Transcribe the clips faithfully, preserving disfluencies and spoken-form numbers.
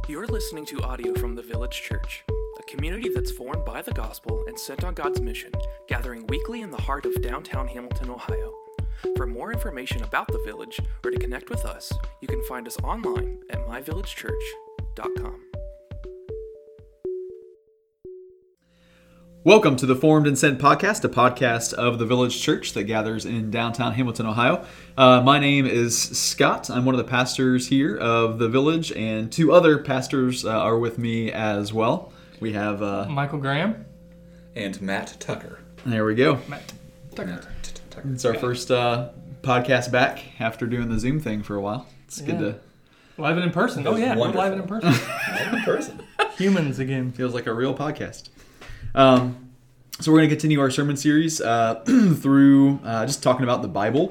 You're listening to audio from the Village Church, a community that's formed by the gospel and sent on God's mission, gathering weekly in the heart of downtown Hamilton, Ohio. For more information about the Village or to connect with us, you can find us online at my village church dot com. Welcome to the Formed and Sent podcast, a podcast of the Village Church that gathers in downtown Hamilton, Ohio. Uh, my name is Scott. I'm one of the pastors here of the Village, and two other pastors uh, are with me as well. We have uh, Michael Graham and Matt Tucker. There we go. Matt Tucker. Matt Tucker. It's our first uh, podcast back after doing the Zoom thing for a while. It's Yeah. good to Live and in person. Oh was yeah, we're wonderful. live and in person. Live in person. Humans again. feels like a real podcast. Um, so we're going to continue our sermon series uh, through uh, just talking about the Bible.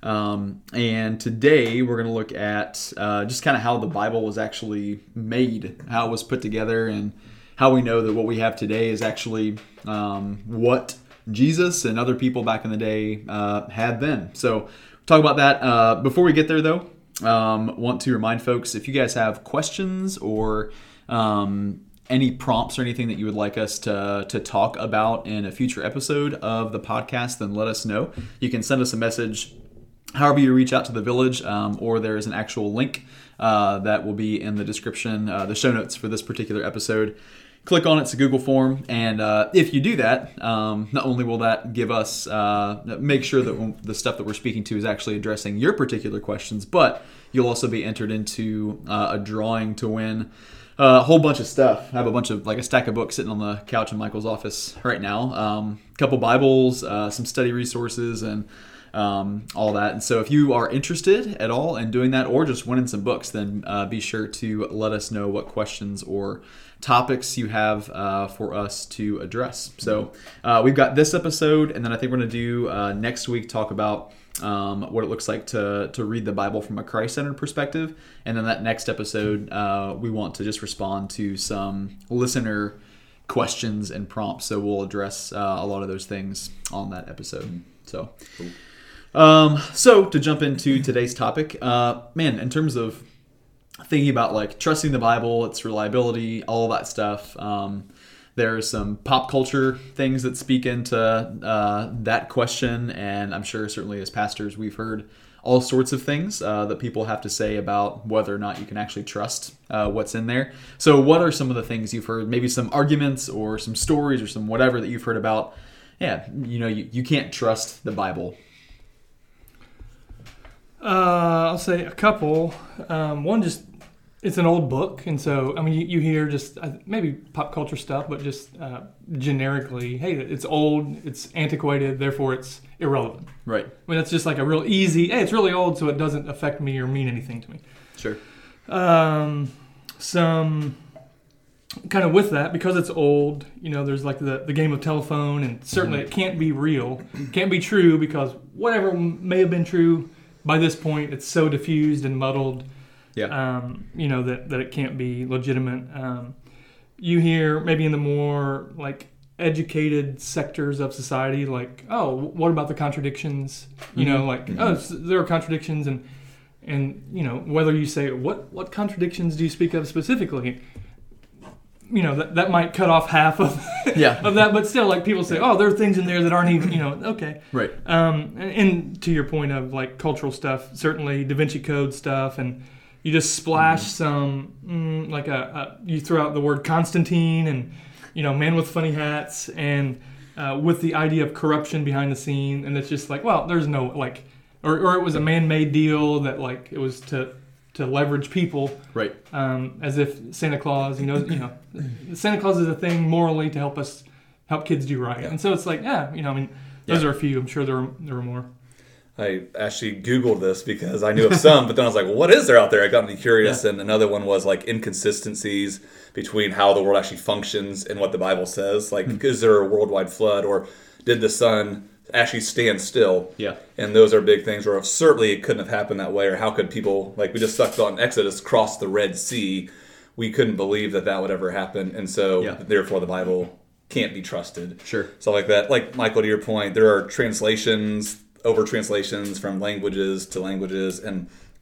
Um, and today we're going to look at uh, just kind of how the Bible was actually made, how it was put together, and how we know that what we have today is actually um, what Jesus and other people back in the day uh, had then. So we'll talk about that. Uh, before we get there, though, um, want to remind folks, if you guys have questions or um, any prompts or anything that you would like us to to talk about in a future episode of the podcast, then let us know. You can send us a message however you reach out to the Village, um, or there is an actual link uh, that will be in the description, uh, the show notes for this particular episode. Click on it, it's a Google form, and uh, if you do that, um, not only will that give us, uh, make sure that the stuff that we're speaking to is actually addressing your particular questions, but you'll also be entered into uh, a drawing to win Uh, a whole bunch of stuff. I have a bunch of, like a stack of books sitting on the couch in Michael's office right now. Um, a couple Bibles, uh, some study resources, and um, all that. And so if you are interested at all in doing that or just winning some books, then uh, be sure to let us know what questions or topics you have uh, for us to address. So uh, we've got this episode, and then I think we're going to do uh, next week talk about Um, what it looks like to to read the Bible from a Christ-centered perspective. And then that next episode, uh, we want to just respond to some listener questions and prompts. So we'll address uh, a lot of those things on that episode. So, um, so to jump into today's topic, uh, man, in terms of thinking about like trusting the Bible, its reliability, all that stuff, um, there are some pop culture things that speak into uh, that question, and I'm sure certainly as pastors we've heard all sorts of things uh, that people have to say about whether or not you can actually trust uh, what's in there. So what are some of the things you've heard, maybe some arguments or some stories or some whatever that you've heard about, yeah, you know, you, you can't trust the Bible? Uh, I'll say a couple. Um, one, just it's an old book, and so I mean, you, you hear just uh, maybe pop culture stuff, but just uh, generically, hey, it's old, it's antiquated, therefore it's irrelevant. Right. I mean, that's just like a real easy. Hey, it's really old, so it doesn't affect me or mean anything to me. Sure. Um, some kind of with that, because it's old, you know, there's like the, the game of telephone, and certainly it can't be real, can't be true, because whatever may have been true by this point, it's so diffused and muddled. Yeah. Um, you know, that, that it can't be legitimate. Um, you hear maybe in the more like educated sectors of society, like, oh, what about the contradictions? You know, like, Mm-hmm. oh, s- there are contradictions, and and you know, whether you say what what contradictions do you speak of specifically, you know, that that might cut off half of Yeah. of that, but still, like people say, oh, there are things in there that aren't even, you know, okay. Right. Um, and, and to your point of like cultural stuff, certainly Da Vinci Code stuff, and you just splash mm-hmm. some, mm, like a, a, you throw out the word Constantine and, you know, man with funny hats, and uh, with the idea of corruption behind the scene, and it's just like, well, there's no, like, or, or it was a man-made deal that, like, it was to to leverage people. Right. Um, as if Santa Claus, you know, you know, Santa Claus is a thing morally to help us, help kids do right. Yeah. And so it's like, yeah, you know, I mean, those Yeah. are a few. I'm sure there are, there are more. I actually Googled this because I knew of some, but then I was like, well, what is there out there? I got me curious, Yeah. and another one was like inconsistencies between how the world actually functions and what the Bible says. Like, Hmm. is there a worldwide flood, or did the sun actually stand still? Yeah. And those are big things where certainly it couldn't have happened that way, or how could people, like we just sucked on Exodus, cross the Red Sea? We couldn't believe that that would ever happen, and so Yeah. therefore the Bible can't be trusted. Sure. Stuff like that. Like, Michael, to your point, there are translations, over translations from languages to languages, and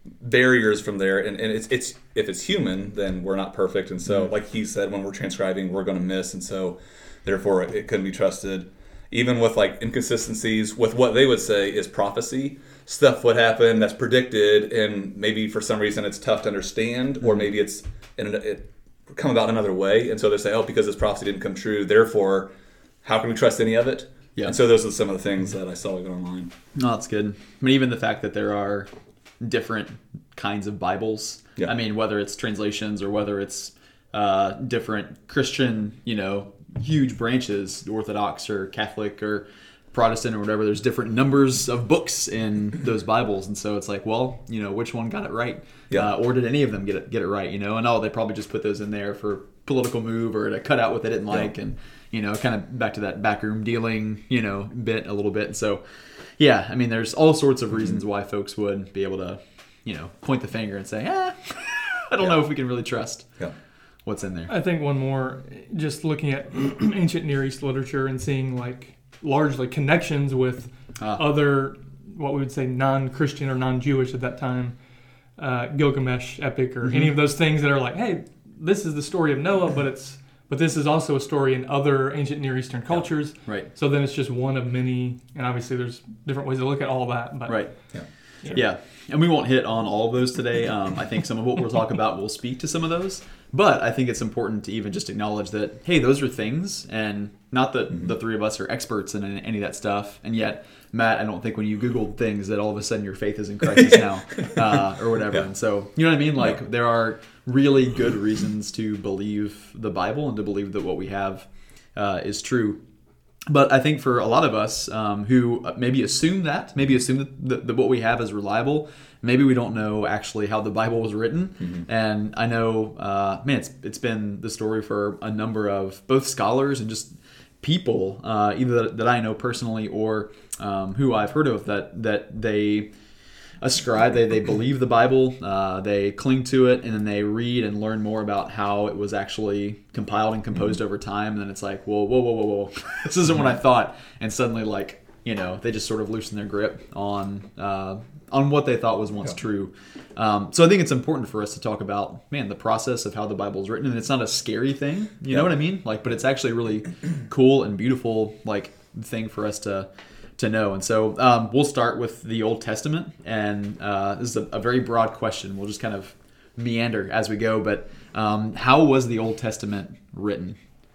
barriers from there, and, and it's it's if it's human, then we're not perfect, and so mm-hmm. like he said, when we're transcribing, we're going to miss, and so therefore it, it couldn't be trusted. Even with like inconsistencies with what they would say is prophecy, stuff would happen that's predicted, and maybe for some reason it's tough to understand, mm-hmm. or maybe it's in a, it come about another way, and so they say, oh, because this prophecy didn't come true, therefore how can we trust any of it? Yeah. And so those are some of the things that I saw going online. No, that's good. I mean, even the fact that there are different kinds of Bibles. Yeah. I mean, whether it's translations or whether it's uh, different Christian, you know, huge branches, Orthodox or Catholic or Protestant or whatever, there's different numbers of books in those Bibles. And so it's like, well, you know, which one got it right? Yeah. Uh, or did any of them get it, get it right? You know, and oh, they probably just put those in there for political move or to cut out what they didn't like. Yeah. And, you know, kind of back to that backroom dealing, you know, bit a little bit. And so, yeah, I mean, there's all sorts of reasons why folks would be able to, you know, point the finger and say, ah, I don't yeah. know if we can really trust yeah. what's in there. I think one more, just looking at ancient Near East literature and seeing like largely connections with uh, other, what we would say non-Christian or non-Jewish at that time, uh, Gilgamesh epic or mm-hmm. any of those things that are like, hey, this is the story of Noah, but it's But this is also a story in other ancient Near Eastern cultures. Yeah, right. So then it's just one of many, and obviously there's different ways to look at all that. But right. Yeah. Sure. Yeah. And we won't hit on all of those today. Um, I think some of what we'll talk about will speak to some of those. But I think it's important to even just acknowledge that, hey, those are things, and not that mm-hmm. the three of us are experts in any of that stuff. And yet, Matt, I don't think when you Googled things that all of a sudden your faith is in crisis now uh, or whatever. Yeah. And so, you know what I mean? Like, yeah. there are really good reasons to believe the Bible and to believe that what we have uh, is true. But I think for a lot of us um, who maybe assume that, maybe assume that, that, that what we have is reliable, maybe we don't know actually how the Bible was written. Mm-hmm. And I know, uh, man, it's it's been the story for a number of both scholars and just people, uh, either that, that I know personally or um, who I've heard of, that that they ascribe, they, they believe the Bible, uh, they cling to it, and then they read and learn more about how it was actually compiled and composed mm-hmm. over time. And then it's like, whoa, whoa, whoa, whoa, whoa, this isn't what I thought. And suddenly, like, you know, they just sort of loosen their grip on uh, on what they thought was once yeah. true. Um, so I think it's important for us to talk about, man, the process of how the Bible is written. And it's not a scary thing, you yeah. know what I mean? Like, but it's actually a really cool and beautiful, like, thing for us to to know. And so um, we'll start with the Old Testament, and uh, this is a, a very broad question. We'll just kind of meander as we go, but um, how was the Old Testament written?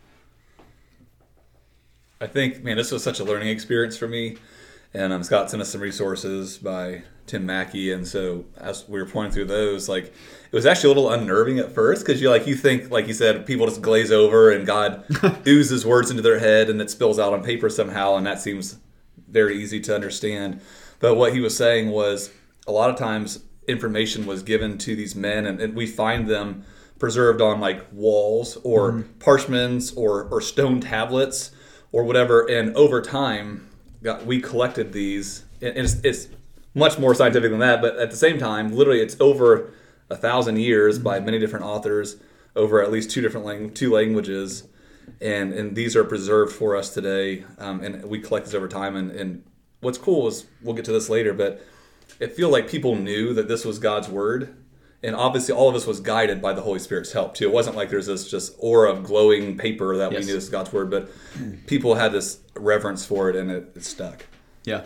I think, man, this was such a learning experience for me, and um, Scott sent us some resources by Tim Mackey, and so as we were pointing through those, like, it was actually a little unnerving at first, because you like you think, like you said, people just glaze over, and God oozes words into their head, and it spills out on paper somehow, and that seems very easy to understand. But what he was saying was a lot of times information was given to these men, and, and we find them preserved on like walls or mm-hmm. parchments or, or stone tablets or whatever. And over time, got, we collected these, and it's, it's much more scientific than that, but at the same time, literally it's over a thousand years mm-hmm. by many different authors over at least two different lang- two languages. And and these are preserved for us today, um, and we collect this over time. And, and what's cool is, we'll get to this later, but it feels like people knew that this was God's word. And obviously all of us was guided by the Holy Spirit's help too. It wasn't like there's this just aura of glowing paper that yes. we knew this is God's word, but people had this reverence for it, and it, it stuck. Yeah.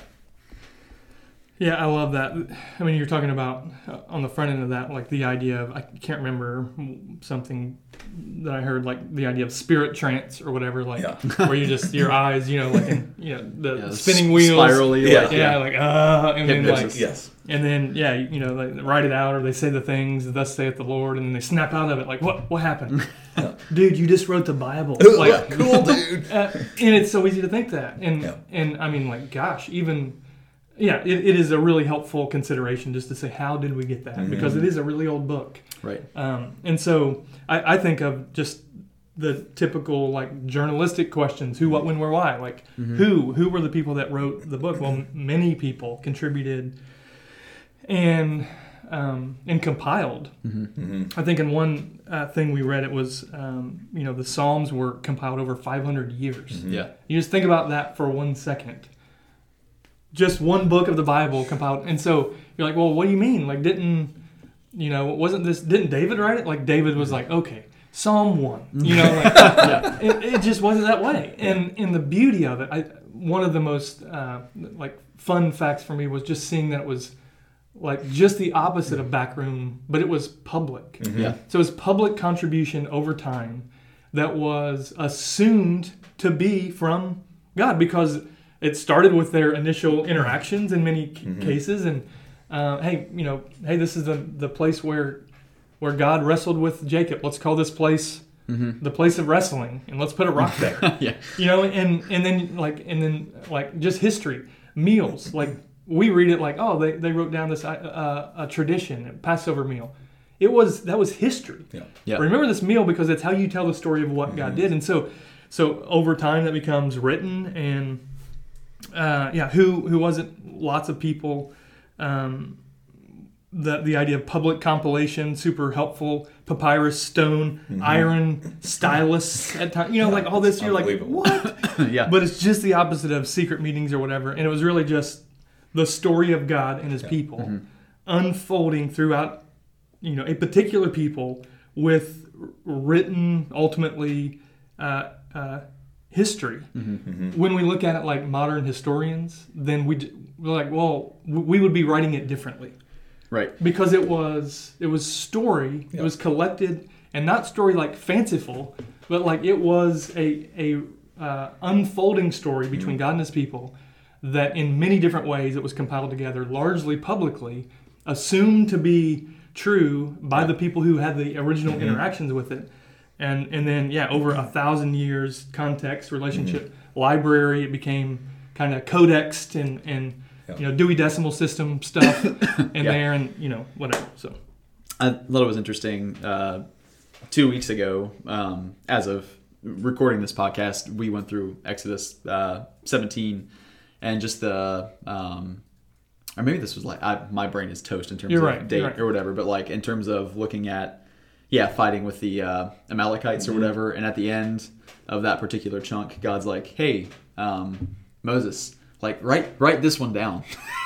Yeah, I love that. I mean, you're talking about uh, on the front end of that, like the idea of, I can't remember something that I heard, like the idea of spirit trance or whatever, like yeah. where you just, your eyes, you know, like in, you know, the yeah, spinning wheels. Spirally. Yeah, like, yeah, yeah, like, uh, and then like, yes. and then, yeah, you know, like write it out, or they say the things, thus saith the Lord, and then they snap out of it, like, what, what happened? Yeah. Dude, you just wrote the Bible. Like, yeah, cool, dude. Uh, and it's so easy to think that. And, yeah. and I mean, like, gosh, even... Yeah, it, it is a really helpful consideration just to say, how did we get that? Mm-hmm. Because it is a really old book. Right. Um, and so I, I think of just the typical, like, journalistic questions. Who, what, when, where, why? Like, mm-hmm. who? Who were the people that wrote the book? Well, many people contributed and um, and compiled. Mm-hmm. Mm-hmm. I think in one uh, thing we read, it was, um, you know, the Psalms were compiled over five hundred years. Mm-hmm. Yeah. You just think about that for one second. Just one book of the Bible compiled. And so you're like, well, what do you mean? Like, didn't, you know, wasn't this, didn't David write it? Like, David was like, okay, Psalm one, you know, like, yeah, it, it just wasn't that way. And, and the beauty of it, I, one of the most, uh, like, fun facts for me was just seeing that it was, like, just the opposite of backroom, but it was public. Mm-hmm. Yeah. So it was public contribution over time that was assumed to be from God, because it started with their initial interactions in many mm-hmm. cases. And, uh, hey, you know, hey, this is the, the place where where God wrestled with Jacob. Let's call this place mm-hmm. the place of wrestling, and let's put a rock there. yeah. You know, and, and then like and then like just history, meals, like, we read it like, oh, they, they wrote down this uh, a tradition, a Passover meal. It was that was history. Yeah. Yeah. Remember this meal because it's how you tell the story of what mm-hmm. God did. And so, so over time that becomes written, and uh, yeah, who who wasn't lots of people. Um, the the idea of public compilation, super helpful. Papyrus, stone, mm-hmm. iron, stylus at times. You know, like all this. You're like, what? yeah. But it's just the opposite of secret meetings or whatever. And it was really just the story of God and his yeah. people mm-hmm. unfolding throughout, you know, a particular people with written, ultimately, uh, uh, history. Mm-hmm. Mm-hmm. When we look at it like modern historians, then we, we're like, well, we would be writing it differently. Right. Because it was, it was story, yeah. it was collected, and not story like fanciful, but like it was a, a uh, unfolding story between mm-hmm. God and his people, that in many different ways it was compiled together, largely publicly, assumed to be true by the people who had the original mm-hmm. interactions with it. And and then, yeah, over a thousand years, context, relationship, mm-hmm. library, it became kind of codexed and, and yeah. you know, Dewey Decimal System stuff in yeah. there, and, you know, whatever. So I thought it was interesting. Uh, two weeks ago, um, as of recording this podcast, we went through Exodus uh, seventeen. And just the, um, or maybe this was like, I, my brain is toast in terms You're of right, date right. or whatever, but like in terms of looking at, yeah, fighting with the uh, Amalekites mm-hmm. or whatever, and at the end of that particular chunk, God's like, hey, um, Moses, like write write this one down,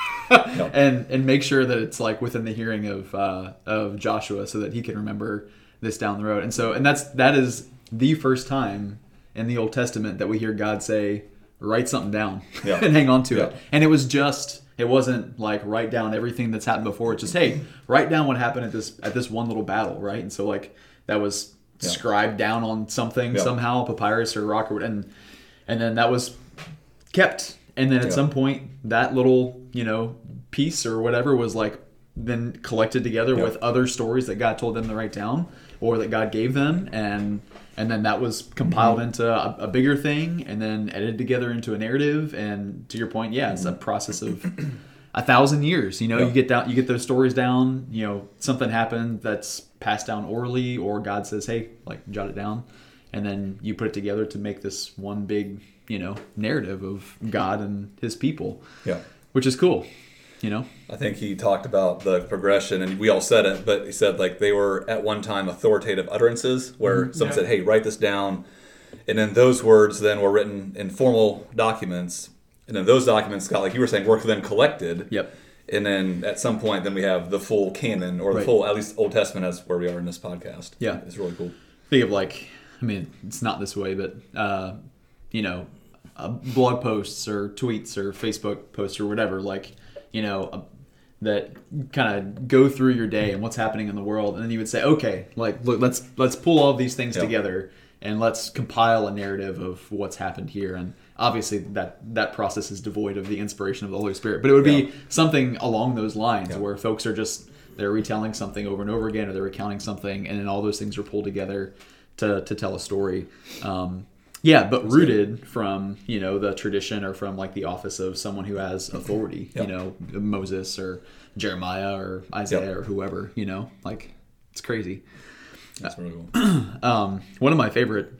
yep. and and make sure that it's like within the hearing of uh, of Joshua, so that he can remember this down the road. And so, and that's that is the first time in the Old Testament that we hear God say, write something down yeah. and hang on to yeah. it. And it was just, it wasn't like write down everything that's happened before. It's just, hey, write down what happened at this at this one little battle, right? And so like that was yeah. scribed down on something yeah. somehow, papyrus or rock, or and and then that was kept. And then at yeah. some point, that little, you know, piece or whatever was like then collected together yeah. with other stories that God told them to write down or that God gave them, and and then that was compiled mm-hmm. into a, a bigger thing, and then edited together into a narrative. And to your point, yeah, it's a process of a thousand years. You know, yeah. you get down, you get those stories down. You know, something happened that's passed down orally, or God says, "Hey, like jot it down," and then you put it together to make this one big, you know, narrative of God and His people. Yeah, which is cool. You know, I think he talked about the progression, and we all said it, but he said like they were at one time authoritative utterances where mm-hmm. someone yeah. said, hey, write this down. And then those words then were written in formal documents. And then those documents got, like you were saying, were then collected. Yep. And then at some point, then we have the full canon, or the right. full, at least Old Testament, as where we are in this podcast. Yeah. It's really cool. Think of like, I mean, it's not this way, but, uh, you know, uh, blog posts or tweets or Facebook posts or whatever, like, you know, uh, that kind of go through your day and what's happening in the world, and then you would say, okay, like, look, let's let's pull all of these things yep. together and let's compile a narrative of what's happened here. And obviously, that that process is devoid of the inspiration of the Holy Spirit, but it would be yep. something along those lines yep. where folks are just they're retelling something over and over again, or they're recounting something, and then all those things are pulled together to to tell a story. Um, Yeah, but rooted from, you know, the tradition or from like the office of someone who has authority, yep. you know, Moses or Jeremiah or Isaiah yep. or whoever, you know, like it's crazy. That's really cool. um, one of my favorite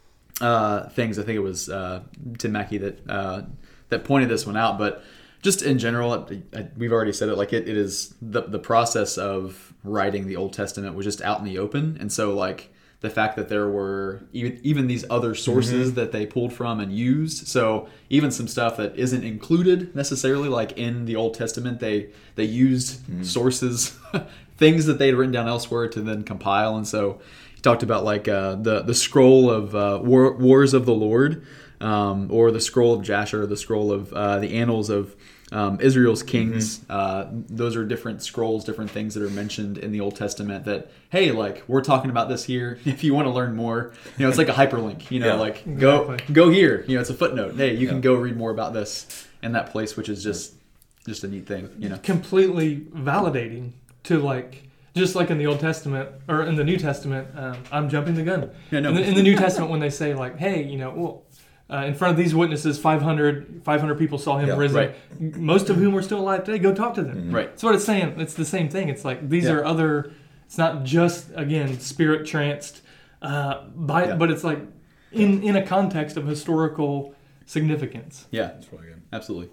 uh, things, I think it was uh, Tim Mackey that uh, that pointed this one out, but just in general, I, I, we've already said it, like it, it is the the process of writing the Old Testament was just out in the open. And so like the fact that there were even, even these other sources mm-hmm. that they pulled from and used. So even some stuff that isn't included necessarily, like in the Old Testament, they they used mm-hmm. sources, things that they'd written down elsewhere to then compile. And so he talked about like uh, the the scroll of uh, War, Wars of the Lord, um, or the scroll of Jasher, the scroll of uh, the Annals of Um, Israel's kings. Mm-hmm. Uh, those are different scrolls, different things that are mentioned in the Old Testament that, hey, like, we're talking about this here. If you want to learn more, you know, it's like a hyperlink, you know, yeah, like exactly. go go here. You know, it's a footnote. Hey, you yeah. can go read more about this in that place, which is just just a neat thing, you know. Completely validating to, like, just like in the Old Testament, or in the New Testament, um, I'm jumping the gun. Yeah, no. in, the, in the New Testament, when they say, like, hey, you know, well, Uh, in front of these witnesses, five hundred, five hundred people saw him yeah, risen, right. most of whom are still alive today. Go talk to them. Mm-hmm. Right. That's what it's saying. It's the same thing. It's like these yeah. are other, it's not just, again, spirit tranced, uh, by, yeah. but it's like in, in a context of historical significance. Yeah, That's really good. Absolutely.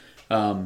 Um,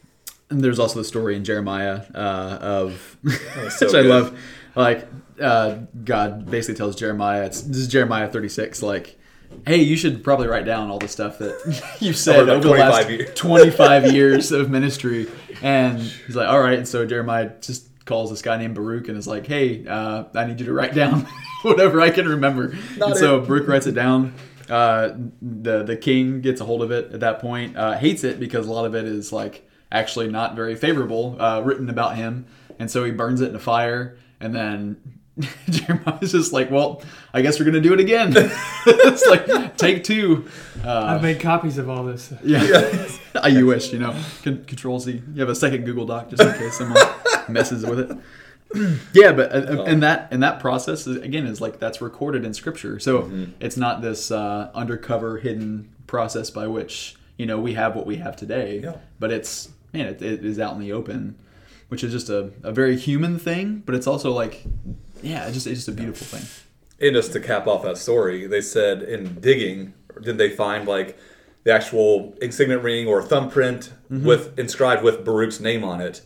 and there's also the story in Jeremiah uh, of, So which I good. love, like uh, God basically tells Jeremiah, it's, this is Jeremiah thirty-six, like, hey, you should probably write down all the stuff that you've said over the last years. twenty-five years of ministry. And he's like, all right. And so Jeremiah just calls this guy named Baruch and is like, hey, uh, I need you to write down whatever I can remember. Not and so it. Baruch writes it down. Uh, the, the king gets a hold of it at that point, uh, hates it because a lot of it is like actually not very favorable, uh, written about him. And so he burns it in a fire, and then Jeremiah's just like, well, I guess we're going to do it again. It's like, take two. Uh, I've made copies of all this. yeah. yeah. You wish, you know. Con- Control Z. You have a second Google Doc just in case someone messes with it. Yeah, but uh, and that and that process, is, again, is like that's recorded in Scripture. So mm-hmm. it's not this uh, undercover, hidden process by which, you know, we have what we have today. Yeah. But it's, man, it, it is out in the open, which is just a, a very human thing, but it's also like, yeah, it's just it's just a beautiful thing. And just to cap off that story, they said in digging, did they find like the actual signet ring or thumbprint mm-hmm. with inscribed with Baruch's name on it?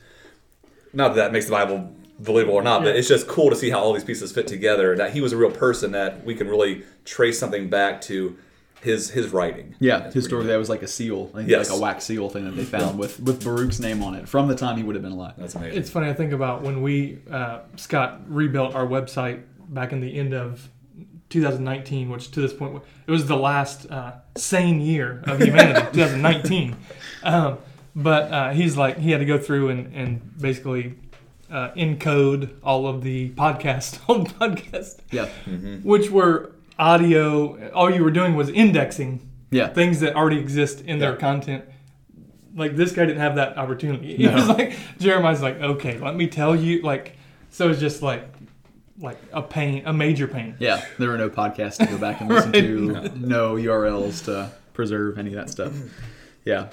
Not that that makes the Bible believable or not, yeah. but it's just cool to see how all these pieces fit together. That he was a real person, that we can really trace something back to his his writing. Yeah, That's his story, that was like a seal, I think yes. like a wax seal thing that they found with, with Baruch's name on it from the time he would have been alive. That's amazing. It's funny, I think about when we, uh, Scott, rebuilt our website back in the end of two thousand nineteen, which to this point, it was the last uh, sane year of humanity, twenty nineteen. Um, but uh, he's like, he had to go through and, and basically uh, encode all of the podcast, old podcasts, Yeah. Mm-hmm. which were audio. All you were doing was indexing Yeah. things that already exist in Yeah. their content. Like, this guy didn't have that opportunity. He No. was like, Jeremiah's like, okay, let me tell you. Like, so it's just like, like a pain, a major pain. Yeah, there were no podcasts to go back and listen Right. to, no U R Ls to preserve any of that stuff. Yeah.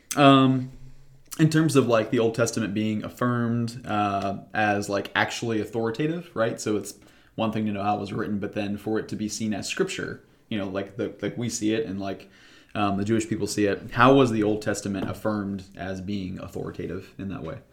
Um, in terms of like the Old Testament being affirmed uh, as like actually authoritative, right? So it's one thing to know how it was written, but then for it to be seen as scripture, you know, like the like we see it and like um, the Jewish people see it. How was the Old Testament affirmed as being authoritative in that way?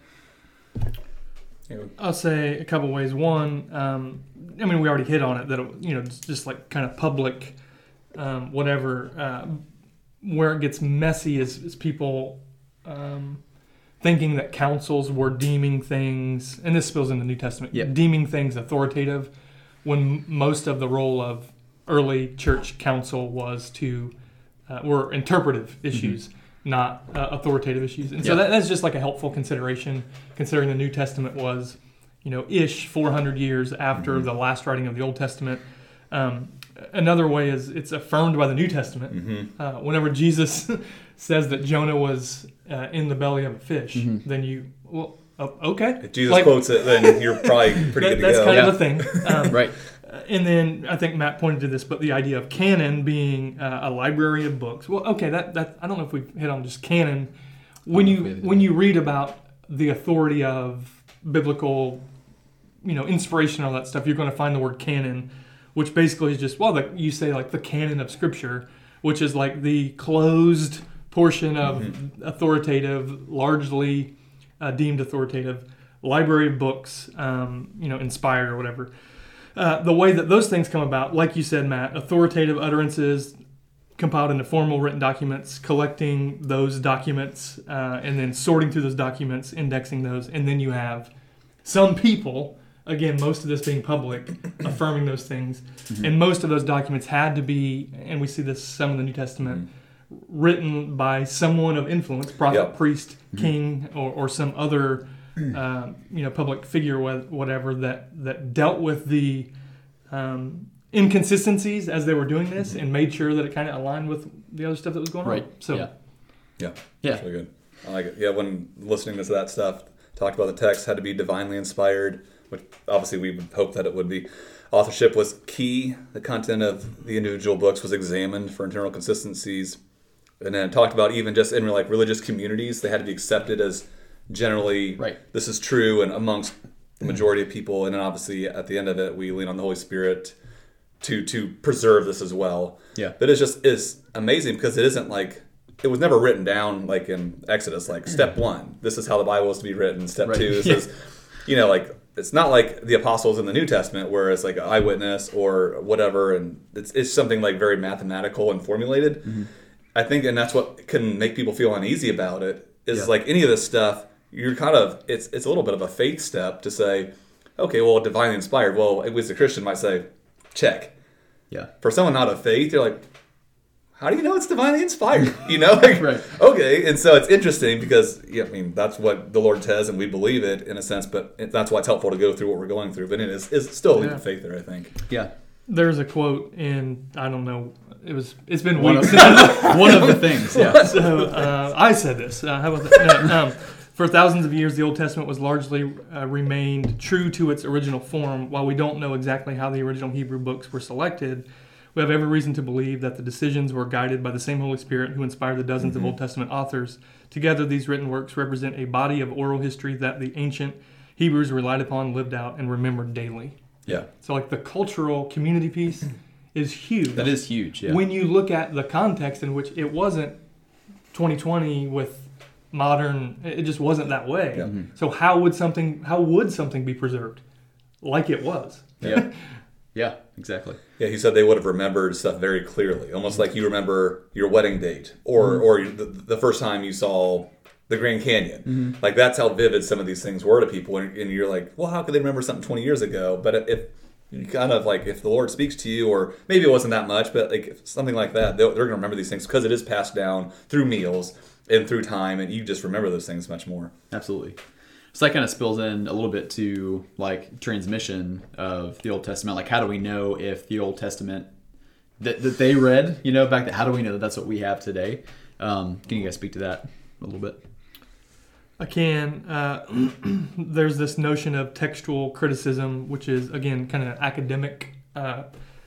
I'll say a couple ways. One, um, I mean, we already hit on it, that, it, you know, it's just like kind of public, um, whatever. Uh, where it gets messy is, is people um, thinking that councils were deeming things, and this spills into the New Testament, Yep. deeming things authoritative, when most of the role of early church council was to, uh, were interpretive issues. Mm-hmm. Not uh, authoritative issues. And so Yeah. that, that's just like a helpful consideration, considering the New Testament was, you know, ish four hundred years after Mm-hmm. the last writing of the Old Testament. Um, another way is it's affirmed by the New Testament. Mm-hmm. Uh, whenever Jesus says that Jonah was uh, in the belly of a fish, Mm-hmm. then you, well, oh, okay. If Jesus Like, quotes it, then you're probably pretty that, good to that's go. kind Yeah. of a thing. Um, Right. And then I think Matt pointed to this, but the idea of canon being uh, a library of books. Well, okay, that that I don't know if we've hit on just canon. When you when you read about the authority of biblical, you know, inspiration and all that stuff, you're going to find the word canon, which basically is just, well, the, you say like the canon of Scripture, which is like the closed portion of mm-hmm. authoritative, largely uh, deemed authoritative library of books, um, you know, inspired or whatever. uh, the way that those things come about, like you said, Matt, authoritative utterances compiled into formal written documents, collecting those documents, uh, and then sorting through those documents, indexing those, and then you have some people, again, most of this being public, affirming those things. Mm-hmm. And most of those documents had to be, and we see this some in the New Testament, mm-hmm. written by someone of influence, prophet, yep. priest, mm-hmm. king, or, or some other uh, you know, public figure, whatever, that, that dealt with the um, inconsistencies as they were doing this mm-hmm. and made sure that it kind of aligned with the other stuff that was going right. on. So, yeah. Yeah. Yeah. That's really good. I like it. Yeah, when listening to that stuff, talked about the text had to be divinely inspired, which obviously we would hope that it would be. Authorship was key. The content of the individual books was examined for internal consistencies. And then talked about even just in like religious communities, they had to be accepted as generally right. this is true and amongst the majority of people. And then obviously at the end of it, we lean on the Holy Spirit to to preserve this as well. Yeah. But it's just it's amazing because it isn't like it was never written down like in Exodus, like step one, this is how the Bible is to be written. Step right. two, this yeah. is, you know, like it's not like the apostles in the New Testament where it's like an eyewitness or whatever, and it's it's something like very mathematical and formulated. Mm-hmm. I think, and that's what can make people feel uneasy about it. Is yeah. like any of this stuff, you're kind of it's it's a little bit of a faith step to say, okay, well, divinely inspired. Well, at least a Christian might say, check. Yeah. For someone not of faith, you're like, how do you know it's divinely inspired? You know, like, right. okay. And so it's interesting because, yeah, I mean, that's what the Lord says and we believe it in a sense, but that's why it's helpful to go through what we're going through. But it is it's still a leap yeah. of faith there, I think. Yeah. There's a quote in, I don't know, it was, it's been one weeks. Of, one of the things, yeah. So uh, I said this. Uh, how about that? No, um, for thousands of years, the Old Testament was largely uh, remained true to its original form. While we don't know exactly how the original Hebrew books were selected, we have every reason to believe that the decisions were guided by the same Holy Spirit who inspired the dozens mm-hmm. of Old Testament authors. Together, these written works represent a body of oral history that the ancient Hebrews relied upon, lived out, and remembered daily. Yeah. So like the cultural community piece is huge. That is huge, yeah. When you look at the context in which it wasn't twenty twenty with modern, it just wasn't that way. Yeah. Mm-hmm. So how would something how would something be preserved like it was? Yeah. Yeah, exactly. Yeah, he said they would have remembered stuff very clearly, almost like you remember your wedding date or mm-hmm. or the, the first time you saw the Grand Canyon. Mm-hmm. Like that's how vivid some of these things were to people, and, and you're like, well, how could they remember something twenty years ago? But if you kind of like, if the Lord speaks to you, or maybe it wasn't that much, but like something like that, they're, they're going to remember these things because it is passed down through meals and through time, and you just remember those things much more. Absolutely. So that kind of spills in a little bit to like transmission of the Old Testament. Like, how do we know if the Old Testament that, that they read, you know, back then, how do we know that that's what we have today? Um, can you guys speak to that a little bit? I can. Uh, there's this notion of textual criticism, which is, again, kind of academic, uh,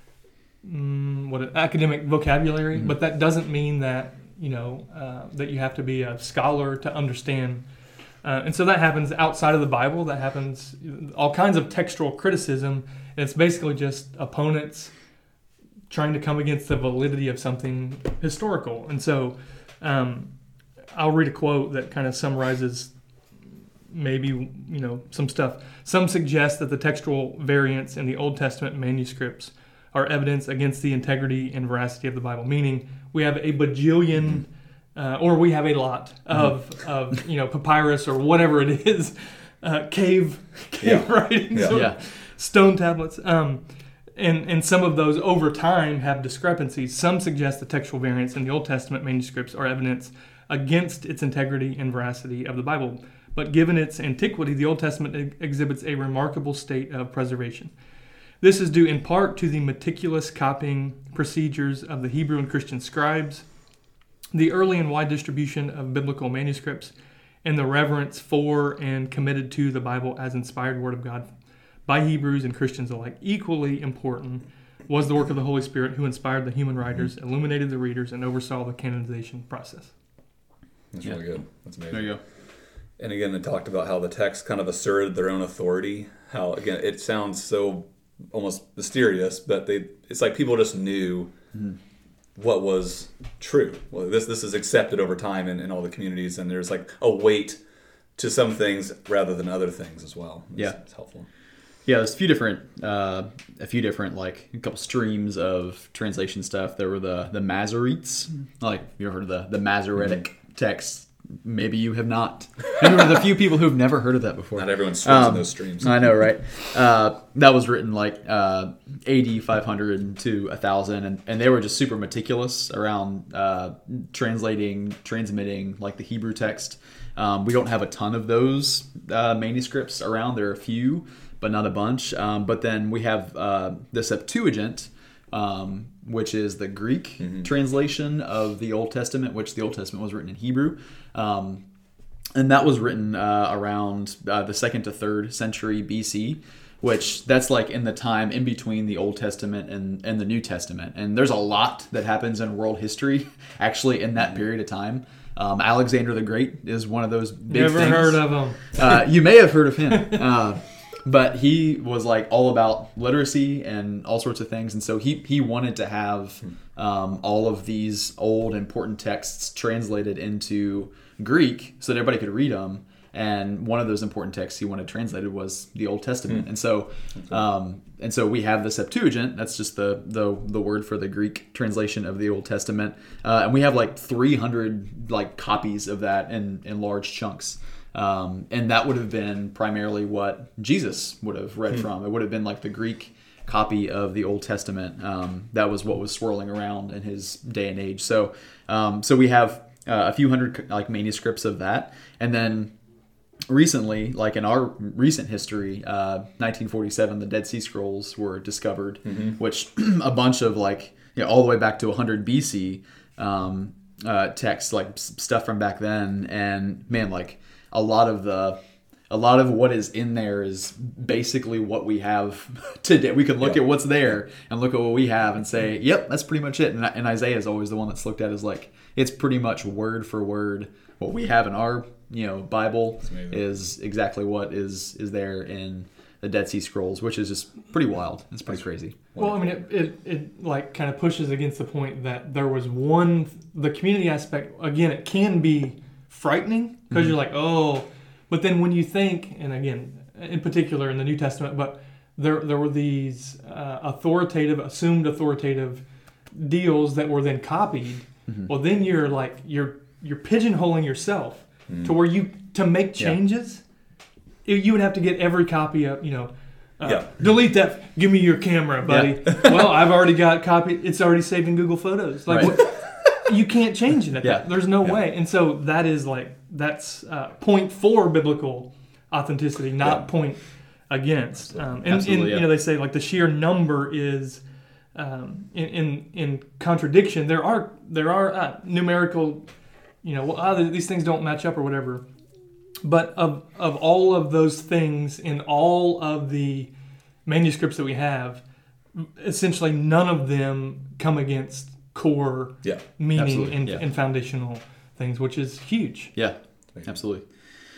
mm, what academic vocabulary, mm-hmm. but that doesn't mean that, you know, uh, that you have to be a scholar to understand. Uh, and so that happens outside of the Bible. That happens all kinds of textual criticism. And it's basically just opponents trying to come against the validity of something historical. And so um, I'll read a quote that kind of summarizes maybe, you know, some stuff. Some suggest that the textual variants in the Old Testament manuscripts are evidence against the integrity and veracity of the Bible. Meaning we have a bajillion... Uh, or we have a lot of, mm-hmm. of you know, papyrus or whatever it is, uh, cave cave yeah. writings, yeah. or yeah. stone tablets. Um, and, and some of those over time have discrepancies. Some suggest the textual variants in the Old Testament manuscripts are evidence against its integrity and veracity of the Bible. But given its antiquity, the Old Testament ex- exhibits a remarkable state of preservation. This is due in part to the meticulous copying procedures of the Hebrew and Christian scribes, the early and wide distribution of biblical manuscripts, and the reverence for and committed to the Bible as inspired Word of God by Hebrews and Christians alike. Equally important was the work of the Holy Spirit, who inspired the human writers, illuminated the readers, and oversaw the canonization process. That's yeah. really good. That's amazing. There you go. And again, it talked about how the text kind of asserted their own authority. How, again, it sounds so almost mysterious, but they it's like people just knew mm-hmm. what was true. Well, this this is accepted over time in, in all the communities, and there's like a weight to some things rather than other things as well. It's, yeah, it's helpful. Yeah, there's a few different, uh, a few different like a couple streams of translation stuff. There were the the Masoretes, like you ever heard of the the Masoretic mm-hmm. texts? Maybe you have not. Maybe one of the few people who've never heard of that before. Not everyone swims um, in those streams. I know, right? Uh, that was written like uh, A D five hundred to one thousand, and, and they were just super meticulous around uh, translating, transmitting like the Hebrew text. Um, we don't have a ton of those uh, manuscripts around. There are a few, but not a bunch. Um, but then we have uh, the Septuagint, um, which is the Greek mm-hmm. translation of the Old Testament, which the Old Testament was written in Hebrew. Um, and that was written uh, around uh, the second to third century B C, which that's like in the time in between the Old Testament and, and the New Testament. And there's a lot that happens in world history actually in that period of time. Um, Alexander the Great is one of those big Never things. heard of him. uh, you may have heard of him. Uh, But he was like all about literacy and all sorts of things, and so he he wanted to have um, all of these old important texts translated into Greek so that everybody could read them. And one of those important texts he wanted translated was the Old Testament, mm. and so um, and so we have the Septuagint. That's just the the the word for the Greek translation of the Old Testament, uh, and we have like three hundred like copies of that in in large chunks. Um, and that would have been primarily what Jesus would have read hmm. from. It would have been like the Greek copy of the Old Testament. Um, that was what was swirling around in his day and age. So, um, so we have uh, a few hundred like manuscripts of that, and then recently, like in our recent history, uh, nineteen forty-seven, the Dead Sea Scrolls were discovered, mm-hmm. which a bunch of like you know, all the way back to one hundred B C um, uh, texts, like stuff from back then, and man, like. A lot of the, a lot of what is in there is basically what we have today. We can look yeah. at what's there and look at what we have and say, "Yep, that's pretty much it." And, and Isaiah is always the one that's looked at as like it's pretty much word for word what we have in our you know Bible is exactly what is is there in the Dead Sea Scrolls, which is just pretty wild. It's pretty crazy. Well, I mean, it, it, it like kind of pushes against the point that there was one the community aspect. Again, it can be frightening because mm-hmm. you're like, oh, but then when you think, and again, in particular in the New Testament, but there there were these uh, authoritative, assumed authoritative deals that were then copied. Mm-hmm. Well, then you're like you're you're pigeonholing yourself mm-hmm. to where you to make changes, yeah. you would have to get every copy of you know. Uh, yeah. Delete that. Give me your camera, buddy. Yeah. Well, I've already got copy. It's already saved in Google Photos. Like. Right. What, you can't change it. At yeah. that. There's no yeah. way. And so that is like, that's uh, point for biblical authenticity, not yeah. point against. Um, and and yeah. you know, they say like the sheer number is um, in, in in contradiction. There are there are uh, numerical, you know, well, uh, these things don't match up or whatever. But of of all of those things in all of the manuscripts that we have, essentially none of them come against core yeah, meaning and, yeah. and foundational things, which is huge. Yeah, absolutely.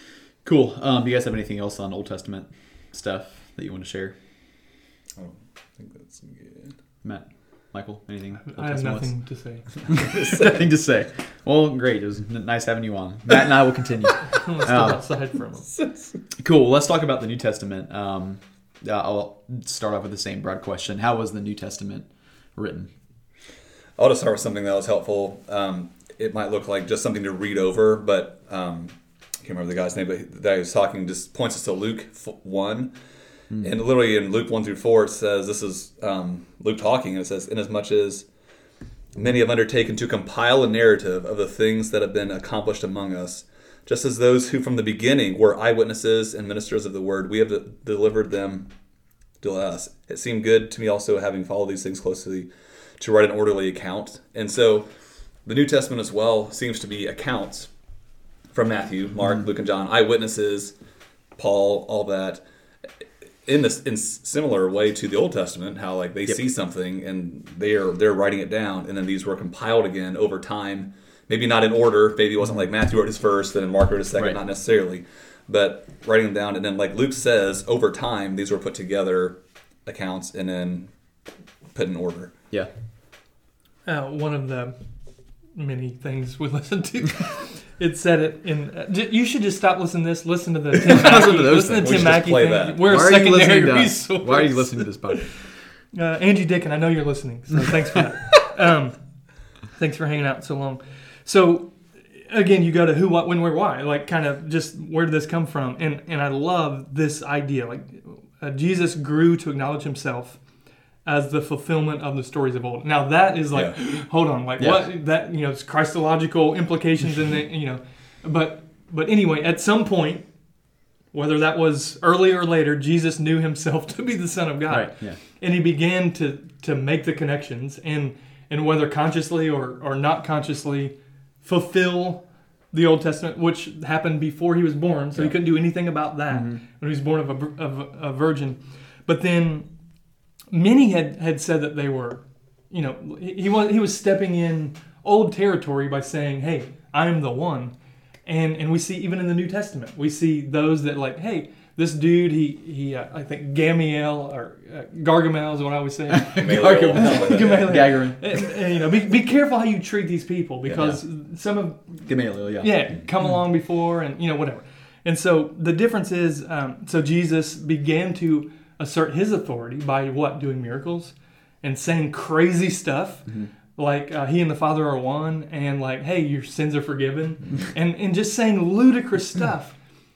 Cool. Um, do you guys have anything else on Old Testament stuff that you want to share? Oh, I think that's good. Matt, Michael, anything? Old I have Testament nothing to say. Nothing to say. Well, great. It was nice having you on. Matt and I will continue. Let's step um, outside for a moment. Cool. Let's talk about the New Testament. Um, uh, I'll start off with the same broad question. How was the New Testament written? I'll just start with something that was helpful. Um, it might look like just something to read over, but um, I can't remember the guy's name, but that he was talking just points us to Luke one. Mm. And literally in Luke one through four, it says, this is um, Luke talking, and it says, inasmuch as many have undertaken to compile a narrative of the things that have been accomplished among us, just as those who from the beginning were eyewitnesses and ministers of the word, we have de- delivered them to us. It seemed good to me also, having followed these things closely, to write an orderly account. And so the New Testament as well seems to be accounts from Matthew, Mark, mm-hmm. Luke, and John, eyewitnesses, Paul, all that, in this in similar way to the Old Testament, how like they yep. see something and they're they're writing it down, and then these were compiled again over time. Maybe not in order. Maybe it wasn't like Matthew wrote his first, and then Mark wrote his second. Right. Not necessarily, but writing them down, and then like Luke says, over time these were put together accounts and then put in order. Yeah. Uh, one of the many things we listen to it said it in. Uh, you should just stop listening to this. Listen to the Tim Mackey. Listen to those listen to things. Tim We should just Mackey play thing. that. We're Why a are you secondary listening to us? resource. Why are you listening to this podcast? Uh, Angie Dickin, I know you're listening, so thanks for that. Um, thanks for hanging out so long. So, again, you go to who, what, when, where, why. Like, kind of just where did this come from? And and I love this idea. Like, uh, Jesus grew to acknowledge himself as the fulfillment of the stories of old. Now, that is like, Yeah. hold on, like Yeah. what? That, you know, it's Christological implications in the, you know. But, but anyway, at some point, whether that was early or later, Jesus knew himself to be the Son of God. Right, yeah. And he began to to make the connections and and whether consciously or, or not consciously fulfill the Old Testament, which happened before he was born, so Yeah. he couldn't do anything about that Mm-hmm. when he was born of a, of a virgin. But then many had, had said that they were, you know, he, he was he was stepping in old territory by saying, hey, I am the one. And and we see even in the New Testament, we see those that like, hey, this dude, he, he uh, I think Gamaliel, or uh, Gargamel is what I always say. Gamaliel. Gamaliel. Gagarin. And, and, you know, be, be careful how you treat these people because some of Gamaliel, yeah. yeah come along before and you know whatever. And so the difference is, um, so Jesus began to assert his authority by what? Doing miracles and saying crazy stuff. Mm-hmm. Like uh, he and the Father are one, and like, hey, your sins are forgiven, and and just saying ludicrous stuff.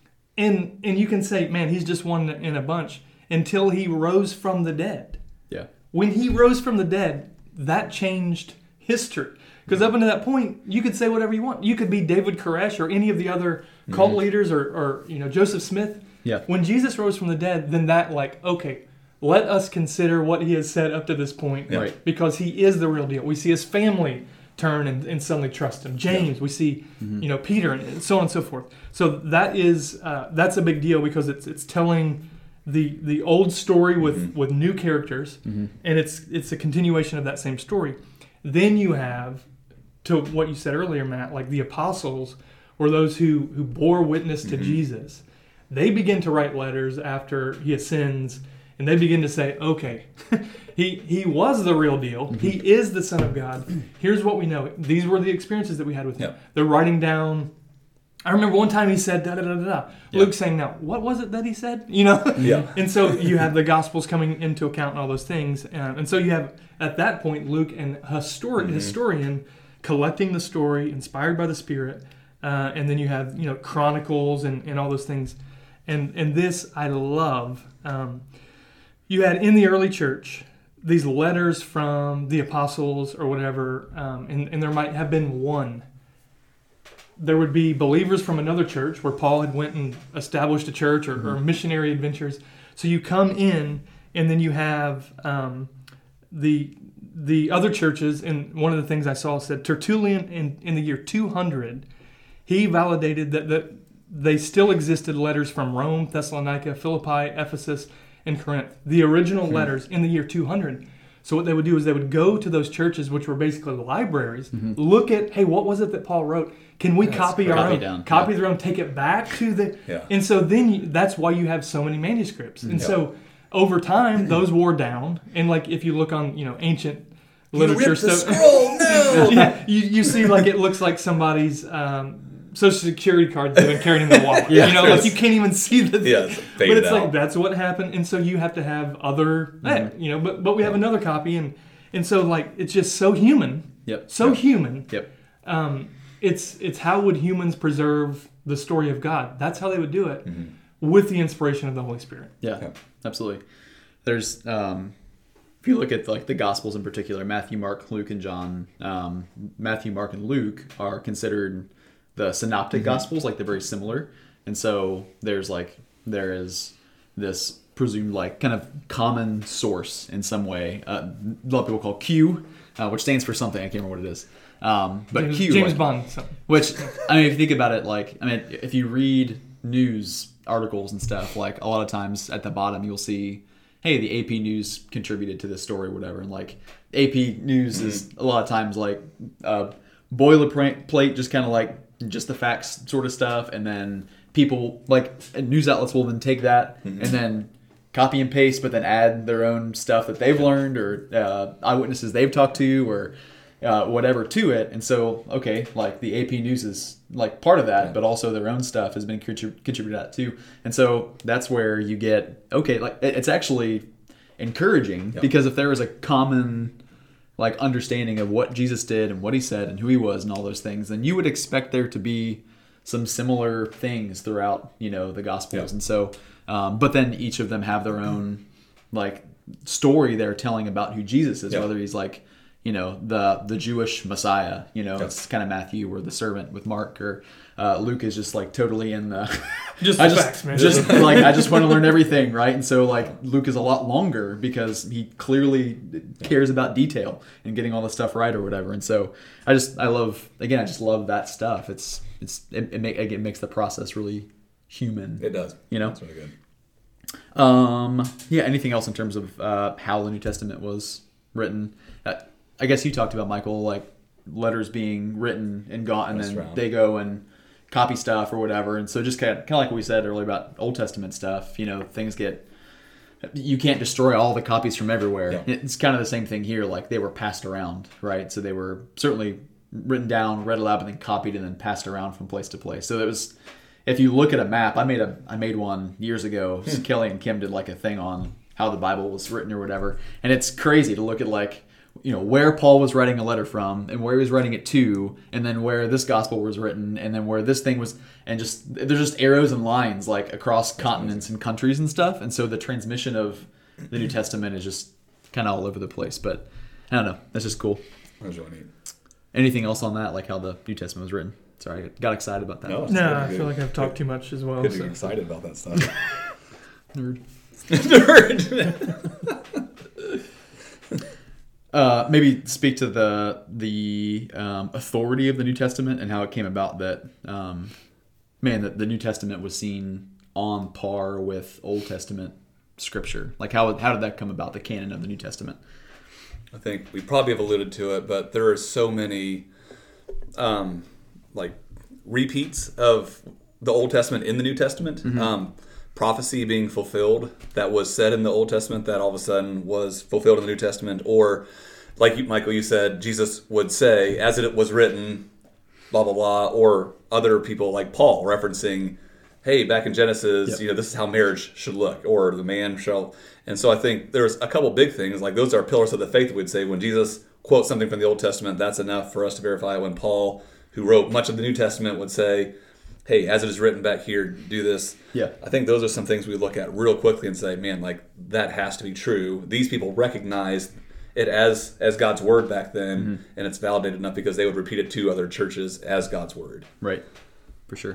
And and you can say, man, he's just one in a bunch until he rose from the dead. Yeah. When he rose from the dead, that changed history. Because up until that point, you could say whatever you want. You could be David Koresh or any of the other cult Mm-hmm. leaders or, or you know Joseph Smith. Yeah. When Jesus rose from the dead, then that like, okay, let us consider what he has said up to this point. Yeah. Right. Because he is the real deal. We see his family turn and, and suddenly trust him. James, we see, Mm-hmm. you know, Peter, and so on and so forth. So that is uh, that's a big deal because it's it's telling the the old story with, Mm-hmm. with new characters, and it's it's a continuation of that same story. Then you have, to what you said earlier, Matt, like the apostles or those who who bore witness to Jesus. They begin to write letters after he ascends, and they begin to say, okay, he he was the real deal. He is the Son of God. Here's what we know. These were the experiences that we had with him. Yeah. They're writing down. I remember one time he said, da da da da da. Yeah. Luke's saying, now, what was it that he said? You know? Yeah. And so you have the Gospels coming into account and all those things. Um, and so you have, at that point, Luke, an histori- Mm-hmm. historian, collecting the story, inspired by the Spirit. Uh, and then you have, you know, Chronicles and, and all those things. And and this I love. Um, you had in the early church these letters from the apostles or whatever, um, and, and there might have been one. There would be believers from another church where Paul had went and established a church or, or missionary adventures. So you come in, and then you have um, the the other churches. And one of the things I saw said Tertullian in, in the year two hundred, he validated that that they still existed letters from Rome, Thessalonica, Philippi, Ephesus, and Corinth. The original Hmm. letters in the year two hundred. So what they would do is they would go to those churches, which were basically libraries, Mm-hmm. look at, hey, what was it that Paul wrote? Can we copy our copy own? down, Copy yeah. their own, take it back to the... Yeah. And so then you, that's why you have so many manuscripts. And Yeah. so over time, those wore down. And like if you look on, you know, ancient You literature ripped the stuff... scroll, no! yeah, you, you see like it looks like somebody's um, social security card they've been carrying in the wallet. Yeah. You know, like you can't even see the Yeah, it's but faded it's out. like that's what happened, and so you have to have other, eh, Mm-hmm. you know. But but we have another copy, and and so like it's just so human, Yep. so Yep. human. Yep. Um, it's it's how would humans preserve the story of God? That's how they would do it, Mm-hmm. with the inspiration of the Holy Spirit. Yeah, Yeah. absolutely. There's, um, if you look at like the Gospels in particular, Matthew, Mark, Luke, and John. Um, Matthew, Mark, and Luke are considered the synoptic Gospels, like they're very similar, and so there's like there is this presumed like kind of common source in some way. Uh, a lot of people call Q, uh, which stands for something. I can't remember what it is. Um, but James, Q, James like, Bond. So. which, I mean, if you think about it, like, I mean, if you read news articles and stuff, like, a lot of times at the bottom you'll see, hey, the A P News contributed to this story or whatever. And, like, A P News is a lot of times, like, uh, boilerplate, just kind of like, just the facts sort of stuff. And then people, like, news outlets will then take that and then copy and paste, but then add their own stuff that they've learned or uh, eyewitnesses they've talked to or uh, whatever to it. And so, okay, like the A P News is like part of that, yeah. but also their own stuff has been contrib- contributed to that too. And so that's where you get, okay, like it's actually encouraging yeah. because if there is a common like understanding of what Jesus did and what he said and who he was and all those things, then you would expect there to be some similar things throughout, you know, the Gospels. Yeah. And so, um, but then each of them have their own like story they're telling about who Jesus is, yeah. whether he's like, you know, the the Jewish Messiah, you know, yeah. it's kind of Matthew, or the servant with Mark, or uh, Luke is just like totally in the just I the just, facts, man. Just like I just want to learn everything, right? And so like Luke is a lot longer because he clearly cares about detail and getting all the stuff right or whatever. And so I just I love again I just love that stuff. It's it's it, it, make, it makes the process really human. It does, you know. That's really good. Um, yeah. Anything else in terms of uh, how the New Testament was written? Uh, I guess you talked about, Michael, like letters being written and gone, and That's then right. they go and copy stuff or whatever. And so just kind of, kind of like what we said earlier about Old Testament stuff, you know, things get, you can't destroy all the copies from everywhere. Yeah. It's kind of the same thing here. Like they were passed around, right? So they were certainly written down, read aloud, and then copied and then passed around from place to place. So it was, if you look at a map, I made a, I made one years ago. Hmm. Kelly and Kim did like a thing on how the Bible was written or whatever. And it's crazy to look at like, you know, where Paul was writing a letter from and where he was writing it to, and then where this gospel was written, and then where this thing was, and just there's just arrows and lines like across continents and countries and stuff. And so the transmission of the New Testament is just kind of all over the place. But I don't know, that's just cool. That's really neat. Anything else on that, like how the New Testament was written? Sorry, I got excited about that. No, No, I feel like I've talked too much as well. Good to So. get excited about that stuff. Nerd. Nerd. Uh, maybe speak to the the um, authority of the New Testament and how it came about that, um, man, that the New Testament was seen on par with Old Testament scripture. Like how how did that come about, the canon of the New Testament? I think we probably have alluded to it, but there are so many um, like repeats of the Old Testament in the New Testament. Mm-hmm. Um, prophecy being fulfilled that was said in the Old Testament that all of a sudden was fulfilled in the New Testament. Or like you, Michael, you said, Jesus would say, as it was written, blah, blah, blah. Or other people like Paul referencing, hey, back in Genesis, yep. you know, this is how marriage should look, or the man shall. And so I think there's a couple big things, like those are pillars of the faith, we'd say. When Jesus quotes something from the Old Testament, that's enough for us to verify. When Paul, who wrote much of the New Testament, would say, hey, as it is written back here, do this. Yeah. I think those are some things we look at real quickly and say, man, like that has to be true. These people recognized it as as God's word back then, mm-hmm. and it's validated enough because they would repeat it to other churches as God's word. Right, for sure.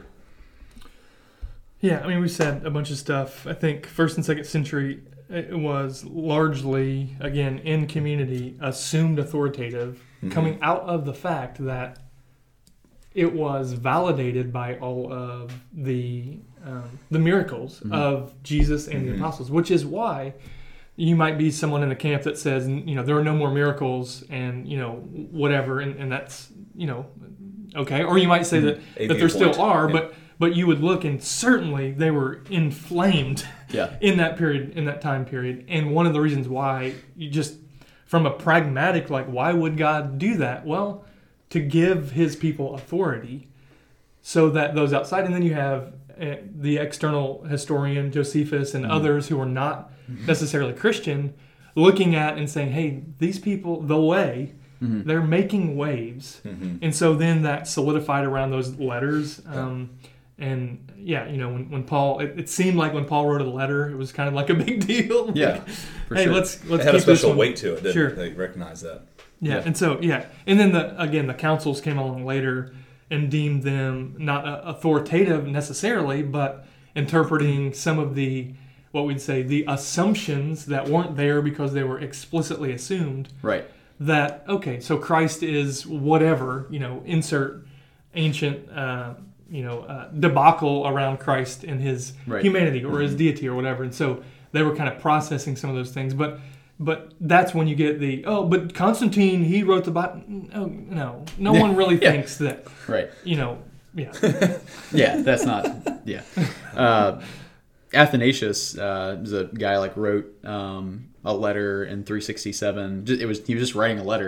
Yeah, I mean, we said a bunch of stuff. I think first and second century, it was largely, again, in community, assumed authoritative, mm-hmm. coming out of the fact that it was validated by all of the um, the miracles mm-hmm. of Jesus and mm-hmm. the apostles, which is why you might be someone in the camp that says, you know, there are no more miracles and, you know, whatever, and, and that's, you know, okay. Or you might say that, mm-hmm. that there still are, yeah. but but you would look and certainly they were inflamed yeah. in that period, in that time period. And one of the reasons why, you just, from a pragmatic, like, why would God do that? Well, to give his people authority so that those outside, and then you have uh, the external historian Josephus and mm-hmm. others who are not necessarily Christian looking at and saying, hey, these people, the way, mm-hmm. they're making waves. Mm-hmm. And so then that solidified around those letters. Um, and yeah, you know, when, when Paul, it, it seemed like when Paul wrote a letter, it was kind of like a big deal. Yeah. Like, hey, sure. let's, let's it had keep a special this one. weight to it, didn't sure. they? Recognize that. Yeah. Yeah. And so, yeah. And then, the again, the councils came along later and deemed them not uh, authoritative necessarily, but interpreting some of the, what we'd say, the assumptions that weren't there because they were explicitly assumed. Right. That, okay, so Christ is whatever, you know, insert ancient, uh, you know, uh, debacle around Christ and his right. humanity or mm-hmm. his deity or whatever. And so they were kind of processing some of those things. But But that's when you get the, oh, but Constantine, he wrote the Bible. Oh, no, no yeah. one really yeah. thinks that, right. you know, yeah. yeah, that's not, yeah. Uh, Athanasius uh, is a guy like wrote um, a letter in three sixty-seven. It was He was just writing a letter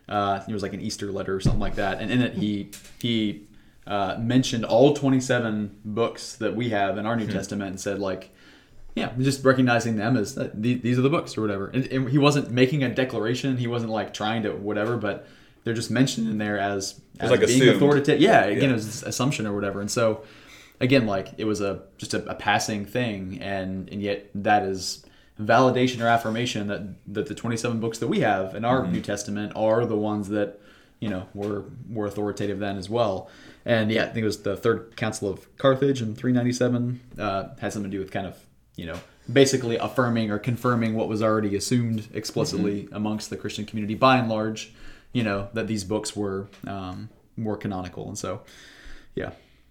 Uh, it was like an Easter letter or something like that, and in it he he uh, mentioned all twenty-seven books that we have in our New mm-hmm. Testament and said like, yeah, just recognizing them as uh, these are the books or whatever. And, and he wasn't making a declaration. He wasn't like trying to whatever, but they're just mentioned in there as, as like being assumed. authoritative. Yeah, again, yeah. it was an assumption or whatever. And so, again, like it was a just a, a passing thing, and and yet that is validation or affirmation that that the twenty-seven books that we have in our mm-hmm. New Testament are the ones that you know were were authoritative then as well. And yeah, I think it was the Third Council of Carthage in three ninety-seven uh, had something to do with kind of you know basically affirming or confirming what was already assumed explicitly mm-hmm. amongst the Christian community by and large. You know that these books were um, were canonical, and so yeah.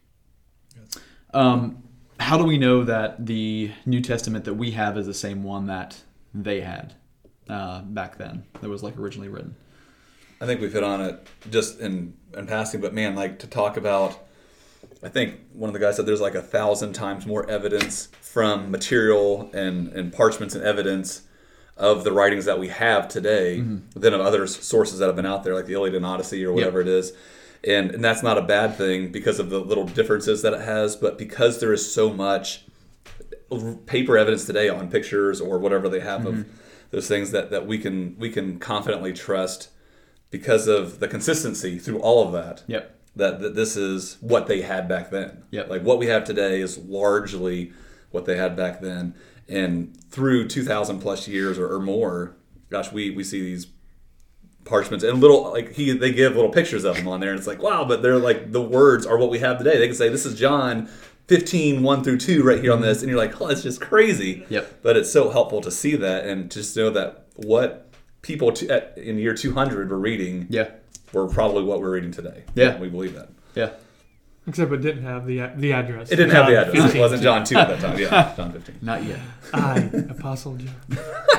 Um, how do we know that the New Testament that we have is the same one that they had uh, back then? That was like originally written. I think we've hit on it just in in passing, but man, like to talk about. I think one of the guys said there's like a thousand times more evidence from material and and parchments and evidence of the writings that we have today mm-hmm. than of other sources that have been out there, like the Iliad and Odyssey or whatever yep. it is. And and that's not a bad thing because of the little differences that it has, but because there is so much paper evidence today on pictures or whatever they have mm-hmm. of those things that, that we can we can confidently trust because of the consistency through all of that. Yep. That, that this is what they had back then. Yep. Like what we have today is largely what they had back then. And through two thousand plus years or, or more, gosh, we, we see these parchments and little, like he, they give little pictures of them on there. And it's like, wow, but they're like, the words are what we have today. They can say, this is John fifteen, one through two right here on this. And you're like, oh, it's just crazy. Yep. But it's so helpful to see that and just know that what people to, at, in year two hundred were reading yeah. were probably what we're reading today. Yeah. We believe that. Yeah. Except it didn't have the the address. It didn't John have the address. fifteen. It wasn't John two at that time. Yeah, John fifteen. Not yet. I, Apostle John.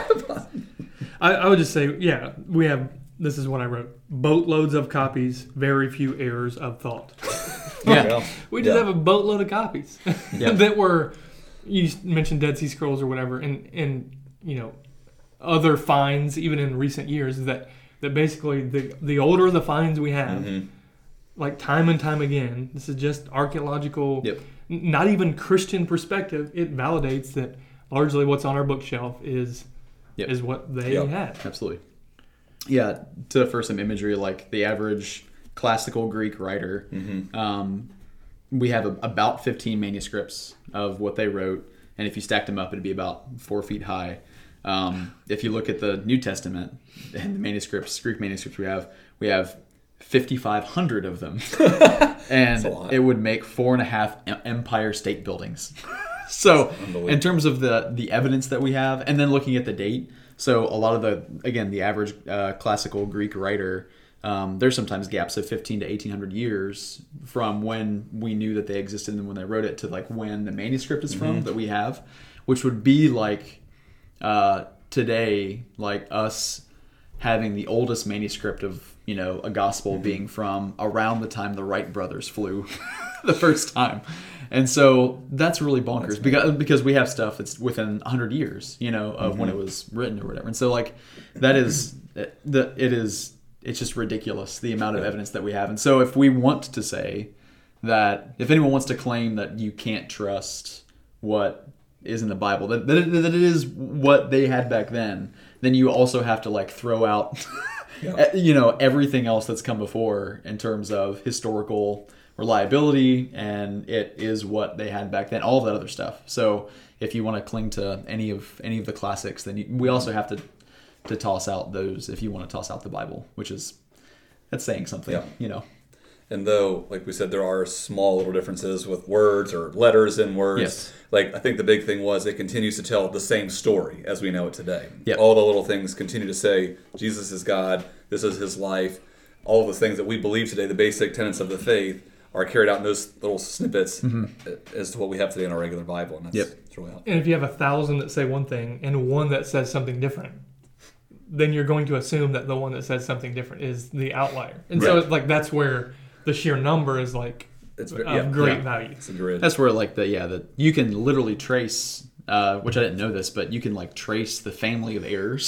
I, I would just say, yeah, we have, this is what I wrote, boatloads of copies, very few errors of thought. Yeah. We just yeah. have a boatload of copies yeah. that were, you mentioned Dead Sea Scrolls or whatever, and, and you know, other finds, even in recent years, that, that basically the, the older the finds we have, mm-hmm. like time and time again, this is just archaeological, yep. n- not even Christian perspective. It validates that largely what's on our bookshelf is yep. is what they yep. had. Absolutely. Yeah, to for some imagery, like the average classical Greek writer, mm-hmm. um, we have a, about fifteen manuscripts of what they wrote, and if you stacked them up, it'd be about four feet high. Um, if you look at the New Testament and the manuscripts, Greek manuscripts we have, we have fifty-five hundred of them, and it would make four and a half Empire State Buildings. So, in terms of the the evidence that we have, and then looking at the date, so a lot of the again the average uh, classical Greek writer, um, there's sometimes gaps of fifteen to eighteen hundred years from when we knew that they existed and when they wrote it to like when the manuscript is from mm-hmm. that we have, which would be like uh, today, like us having the oldest manuscript of you know a gospel mm-hmm. being from around the time the Wright brothers flew the first time. And so that's really bonkers that's because because we have stuff that's within one hundred years, you know, of mm-hmm. when it was written or whatever. And so like that is the it is it's just ridiculous the amount of evidence that we have. And so if we want to say that if anyone wants to claim that you can't trust what is in the Bible, that that it, that it is what they had back then, then you also have to like throw out yeah. you know everything else that's come before in terms of historical reliability, and it is what they had back then, all of that other stuff. So if you want to cling to any of any of the classics, then you, we also have to to toss out those if you want to toss out the Bible, which is that's saying something, yeah. you know. And though, like we said, there are small little differences with words or letters in words, yes. like I think the big thing was it continues to tell the same story as we know it today. Yep. All the little things continue to say, Jesus is God, this is his life, all the things that we believe today, the basic tenets of the faith, are carried out in those little snippets mm-hmm. as to what we have today in our regular Bible. And that's, yep. that's really helpful. And if you have a thousand that say one thing and one that says something different, then you're going to assume that the one that says something different is the outlier. And right. so it's like that's where the sheer number is like it's, of yeah, great yeah. value. It's a grid. That's where like the yeah the you can literally trace, uh, which I didn't know this, but you can like trace the family of errors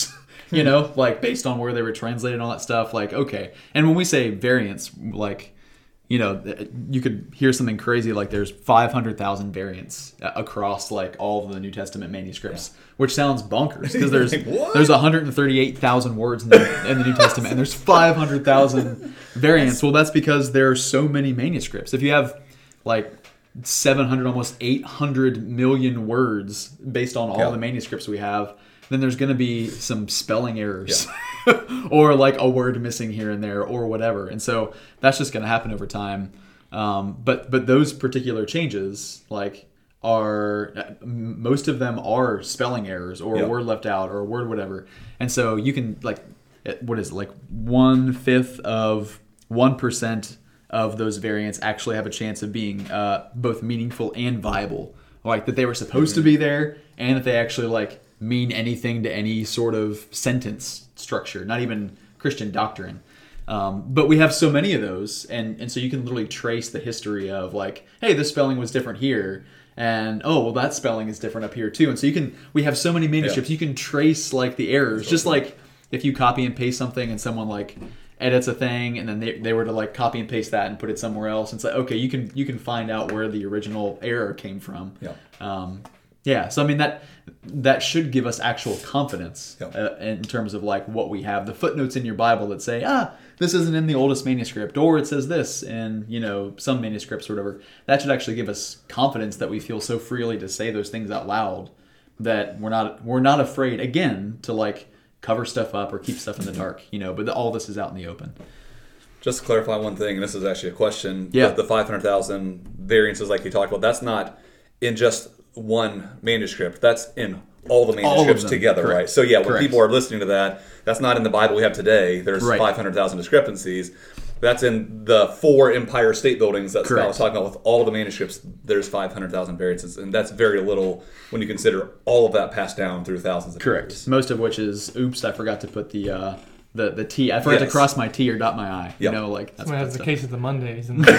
you know, like based on where they were translated and all that stuff. Like, okay. And when we say variants, like, you know, you could hear something crazy like there's five hundred thousand variants across like all of the New Testament manuscripts, yeah. which sounds bonkers because there's like, there's one hundred thirty-eight thousand words in the, in the New Testament and there's five hundred thousand variants. Well, that's because there are so many manuscripts. If you have like seven hundred, almost eight hundred million words based on all yeah. the manuscripts we have, then there's going to be some spelling errors yeah. or like a word missing here and there or whatever. And so that's just going to happen over time. Um, but but those particular changes, like, are most of them are spelling errors or yeah. a word left out or a word whatever. And so you can, like, what is it, like one fifth of one percent of those variants actually have a chance of being uh, both meaningful and viable. Like that they were supposed mm-hmm. to be there and that they actually like mean anything to any sort of sentence structure, not even Christian doctrine. Um, but we have so many of those, and, and so you can literally trace the history of like, hey, this spelling was different here, and oh, well, that spelling is different up here too. And so you can, we have so many manuscripts, yeah. you can trace like the errors, That's just awesome. Like if you copy and paste something and someone like edits a thing and then they, they were to like copy and paste that and put it somewhere else, and it's like, okay, you can you can find out where the original error came from. Yeah. Um, yeah. So I mean that that should give us actual confidence yeah. uh, in terms of like what we have. The footnotes in your Bible that say, ah, this isn't in the oldest manuscript, or it says this in, you know, some manuscripts or whatever. That should actually give us confidence that we feel so freely to say those things out loud that we're not we're not afraid again to like cover stuff up or keep stuff in the dark, you know, but the, all this is out in the open. Just to clarify one thing, and this is actually a question. Yeah. The, the five hundred thousand variances like you talked about, that's not in just one manuscript. That's in all the manuscripts all together, Correct. right? So yeah, when Correct. people are listening to that, that's not in the Bible we have today. There's Right. five hundred thousand discrepancies. That's in the four Empire State Buildings that Scott Correct. was talking about with all the manuscripts. There's five hundred thousand variances, and that's very little when you consider all of that passed down through thousands of Correct. years. Most of which is, oops, I forgot to put the uh, the the T. I forgot Yes. to cross my T or dot my I. Yep. You know, like that's Somebody what has the stuff. case of the Mondays. And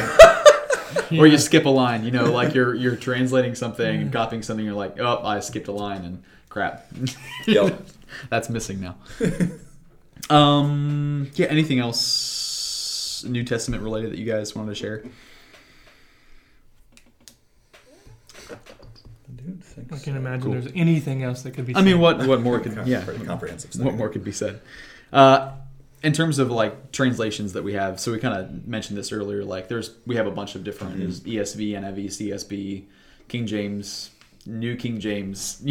Or you skip a line, you know, like you're you're translating something and copying something, you're like, oh, I skipped a line and crap. Yep. That's missing now. um, yeah, anything else New Testament related that you guys wanted to share? Dude, thanks. I can't imagine Cool. there's anything else that could be I mean, said. what what more could yeah Pretty comprehensive stuff. what more could be said? Uh, in terms of like translations that we have, so we kind of mentioned this earlier. Like, there's we have a bunch of different Mm-hmm. there's E S V, N I V, C S B, King James, New King James,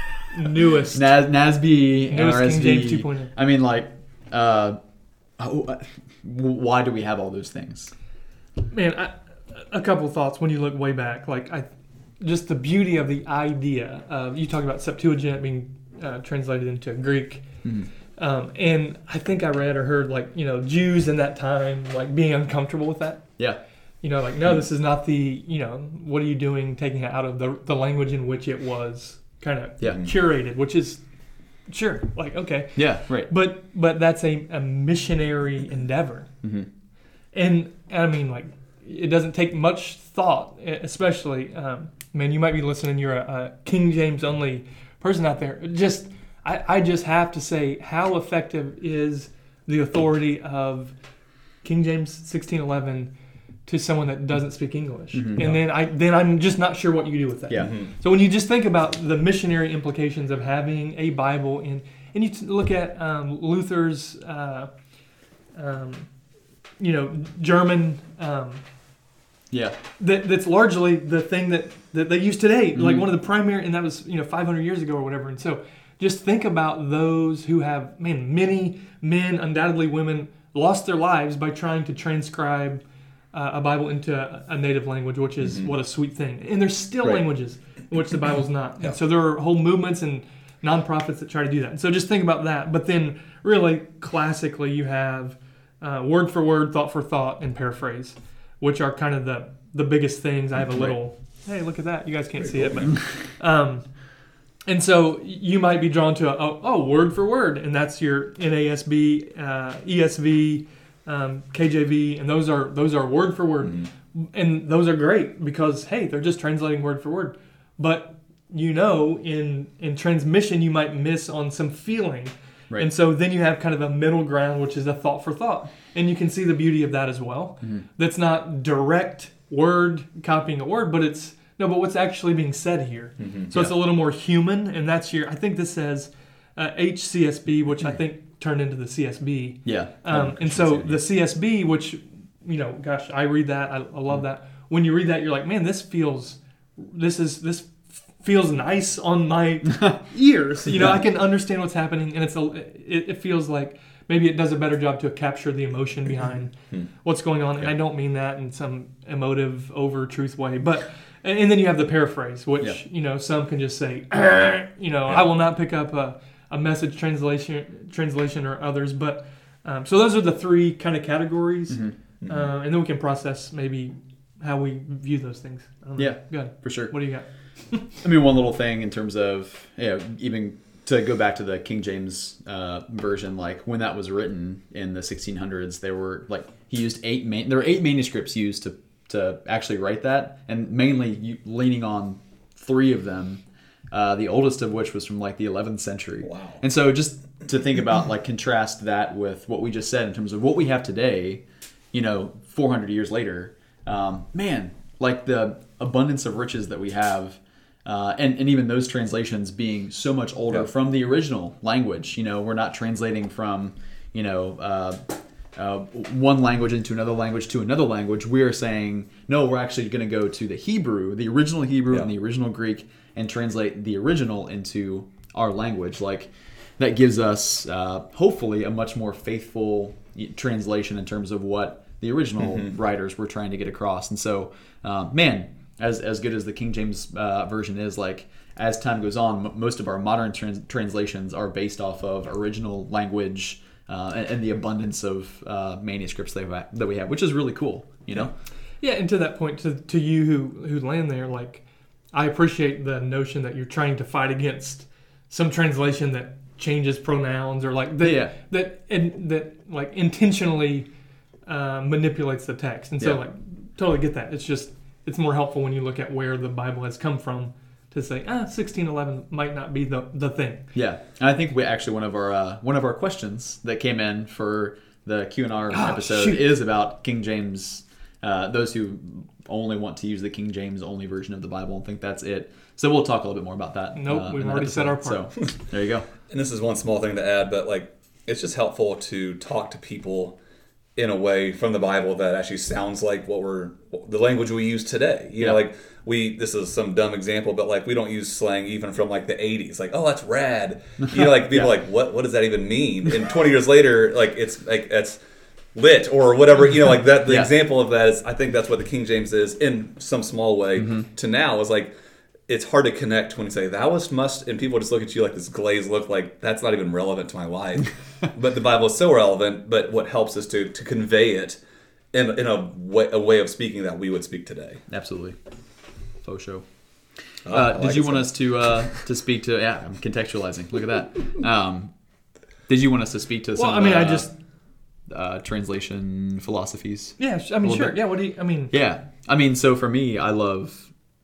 Newest. Nas, NASB, Newest R S V. King James two point oh. I mean, like, uh, oh, uh, why do we have all those things? Man, I, a couple thoughts when you look way back. Like, I, just the beauty of the idea of, you talk about Septuagint being uh, translated into Greek. Mm-hmm. Um, and I think I read or heard, like, you know, Jews in that time, like, being uncomfortable with that. Yeah. You know, like, no, this is not the, you know, what are you doing taking it out of the the language in which it was kind of Yeah. curated, which is, sure, like, okay. Yeah. Right. But but that's a, a missionary endeavor. Mm-hmm. And, I mean, like, it doesn't take much thought, especially, um, man, you might be listening, you're a, a King James only person out there. Just, I, I just have to say, how effective is the authority of King James sixteen eleven to someone that doesn't speak English? Mm-hmm. And then I then I'm just not sure what you do with that. Yeah. Mm-hmm. So when you just think about the missionary implications of having a Bible in, and you t- look at um, Luther's, uh, um, you know, German. Um, Yeah. that that's largely the thing that, that they use today, like Mhm. one of the primary, and that was, you know, five hundred years ago or whatever. And so just think about those who have, man, many men, undoubtedly women, lost their lives by trying to transcribe uh, a Bible into a, a native language, which is what a sweet thing. And there's still Right. languages in which the Bible's not. Yeah. And so there are whole movements and nonprofits that try to do that. And so just think about that. But then really classically you have uh, word for word, thought for thought, and paraphrase, which are kind of the, the biggest things. I have a little, hey, look at that. You guys can't see it, but um, and so you might be drawn to a, oh, oh, word for word, and that's your N A S B, uh, E S V, um, K J V, and those are those are word for word, Mm-hmm. and those are great because hey, they're just translating word for word. But you know, in in transmission, you might miss on some feeling, Right. And so then you have kind of a middle ground, which is a thought for thought. And you can see the beauty of that as well. Mm-hmm. That's not direct word copying a word, but it's, no, but what's actually being said here. Mm-hmm. So yeah. It's a little more human, and that's your, I think this says uh, H C S B, which I think turned into the C S B. Yeah. Um, and so the C S B, which, you know, gosh, I read that. I, I love mm-hmm. that. When you read that, you're like, man, this feels, this is, this feels nice on my ears. You know, I can understand what's happening, and it's a, it, it feels like maybe it does a better job to capture the emotion behind what's going on. And I don't mean that in some emotive, over-truth way. But and then you have the paraphrase, which, yeah. you know, some can just say, you know, I will not pick up a, a message translation translation or others. But um, so those are the three kind of categories. Mm-hmm. Mm-hmm. Uh, and then we can process maybe how we view those things. I don't know. Yeah, go ahead. For sure. What do you got? I mean, one little thing in terms of, you know, even to go back to the King James uh, version, like when that was written in the sixteen hundreds, there were like he used eight main, there were eight manuscripts used to to actually write that, and mainly you, leaning on three of them, uh, the oldest of which was from like the eleventh century. Wow! And so just to think about, like, contrast that with what we just said in terms of what we have today, you know, four hundred years later, um, man, like the abundance of riches that we have. Uh, and, and even those translations being so much older yeah. from the original language. You know, we're not translating from, you know, uh, uh, one language into another language to another language. We're saying, no, we're actually going to go to the Hebrew, the original Hebrew yeah. and the original Greek, and translate the original into our language. Like, that gives us, uh, hopefully, a much more faithful translation in terms of what the original mm-hmm. writers were trying to get across. And so, uh, man... As as good as the King James uh, version is, like, as time goes on, m- most of our modern trans- translations are based off of original language uh, and, and the abundance of uh, manuscripts that we, have, that we have, which is really cool, you know? Yeah, and to that point, to to you who, who land there, like, I appreciate the notion that you're trying to fight against some translation that changes pronouns or, like, that, yeah. that, and, that like, intentionally uh, manipulates the text. And so, yeah. like, totally get that. It's just... It's more helpful when you look at where the Bible has come from to say, ah, sixteen eleven might not be the, the thing. Yeah, and I think we actually one of our uh, one of our questions that came in for the Q and R oh, episode shoot. is about King James. Uh, those who only want to use the King James only version of the Bible and think that's it. So we'll talk a little bit more about that. Nope, uh, we've already episode. said our part. So there you go. And this is one small thing to add, but like it's just helpful to talk to people in a way from the Bible that actually sounds like what we're the language we use today. You yeah. know, like we this is some dumb example, but like we don't use slang even from like the eighties. Like, oh, that's rad. You know, like people yeah. are like, what what does that even mean? And twenty years later, like it's like it's lit or whatever. You know, like that. The yeah. example of that is, I think that's what the King James is in some small way. Mm-hmm. To now is like. It's hard to connect when you say thou was must, and people just look at you like this glazed look, like that's not even relevant to my life. But the Bible is so relevant. But what helps is to to convey it in in a way, a way of speaking that we would speak today. Absolutely, faux show. Oh, uh, did like you want us to uh, to speak to? Yeah, I'm contextualizing. Look at that. Um, did you want us to speak to? Some Well, I mean, of the, I just uh, translation philosophies. Yeah, I mean, sure. Bit? Yeah, what do you? I mean, yeah, I mean, so for me, I love.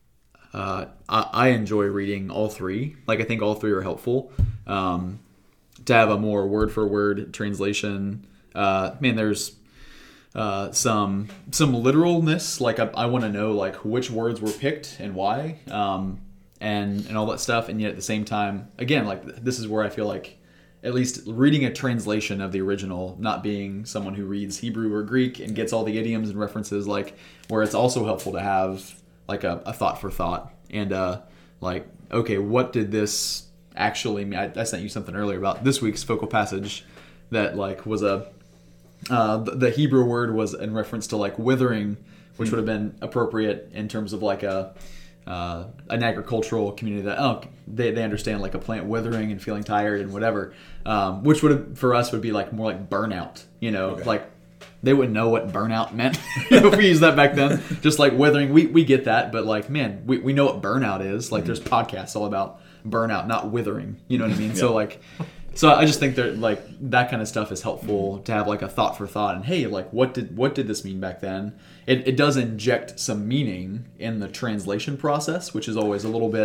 Uh, I, I enjoy reading all three. Like, I think all three are helpful. Um, to have a more word-for-word translation, uh, man, there's uh, some some literalness. Like, I, I want to know like which words were picked and why, um, and and all that stuff. And yet at the same time, again, like this is where I feel like at least reading a translation of the original, not being someone who reads Hebrew or Greek and gets all the idioms and references, like where it's also helpful to have. Like a, a thought for thought, and uh, like, okay, what did this actually mean? I, I sent you something earlier about this week's focal passage that like was a uh, the, the Hebrew word was in reference to like withering, which would have been appropriate in terms of like a uh, an agricultural community that oh they they understand like a plant withering and feeling tired and whatever, um, which would have for us would be like more like burnout, you know, okay. like. They wouldn't know what burnout meant if we used that back then. Just like withering, we, we get that, but like, man, we, we know what burnout is. Like, mm-hmm. there's podcasts all about burnout, not withering. You know what I mean? Yeah. So like, so I just think that like that kind of stuff is helpful to have like a thought for thought. And hey, like, what did what did this mean back then? It it does inject some meaning in the translation process, which is always a little bit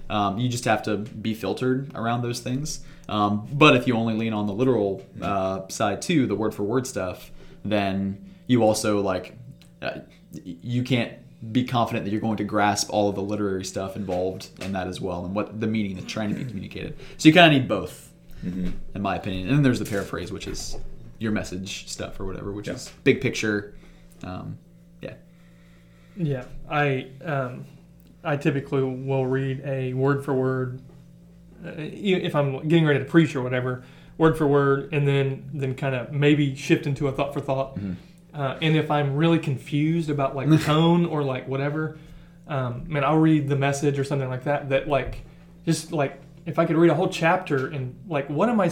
Um, you just have to be filtered around those things. Um, but if you only lean on the literal uh, side too, the word for word stuff, then you also like uh, you can't be confident that you're going to grasp all of the literary stuff involved in that as well, and what the meaning that's trying to be communicated. So you kind of need both, mm-hmm. in my opinion. And then there's the paraphrase, which is your message stuff or whatever, which yeah. is big picture. Um, yeah. Yeah, I um, I typically will read a word for word, uh, if I'm getting ready to preach or whatever, word for word, and then then kind of maybe shift into a thought for thought. Mm-hmm. Uh, and if I'm really confused about like tone or like whatever, um, man, I'll read the Message or something like that. That like, just like if I could read a whole chapter and like, what am I?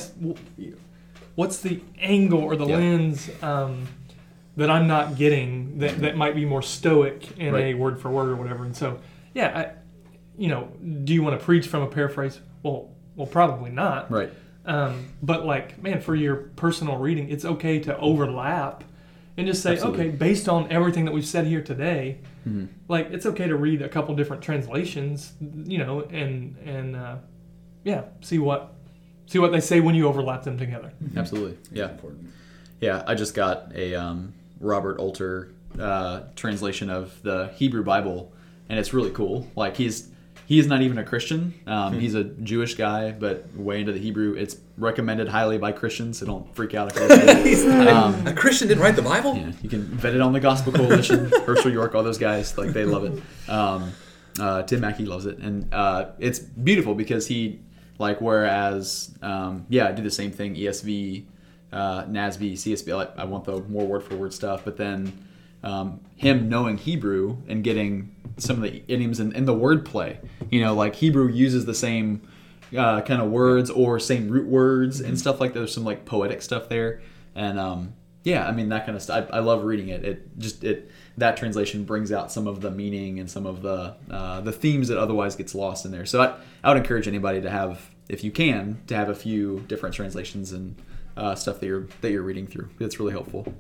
What's the angle or the yeah. lens um, that I'm not getting that, that might be more stoic in right. a word for word or whatever? And so, yeah, I, you know, do you want to preach from a paraphrase? Well, well, probably not. Right. Um, but like, man, for your personal reading, it's okay to overlap. And just say, Absolutely. okay, based on everything that we've said here today, mm-hmm. like it's okay to read a couple different translations, you know, and and uh, yeah, see what see what they say when you overlap them together. Mm-hmm. Absolutely, yeah, important. Yeah, I just got a um, Robert Alter uh, translation of the Hebrew Bible, and it's really cool. Like he's he is not even a Christian. Um, mm-hmm. He's a Jewish guy, but way into the Hebrew. It's recommended highly by Christians, so don't freak out. If um, a Christian didn't write the Bible? Yeah, you can vet it on the Gospel Coalition, Herschel York, all those guys. Like, they love it. Um, uh, Tim Mackey loves it. And uh, it's beautiful because he, like, whereas, um, yeah, I do the same thing, E S V, uh, N A S B, C S B, like, I want the more word-for-word stuff, but then um, him knowing Hebrew and getting some of the idioms and, and the wordplay. You know, like Hebrew uses the same uh, kind of words or same root words and stuff like that. There's some like poetic stuff there, and um, yeah, I mean that kind of stuff. I, I love reading it. It just it that translation brings out some of the meaning and some of the uh, the themes that otherwise gets lost in there. So I, I would encourage anybody to have, if you can, to have a few different translations and uh, stuff that you're that you're reading through. It's really helpful.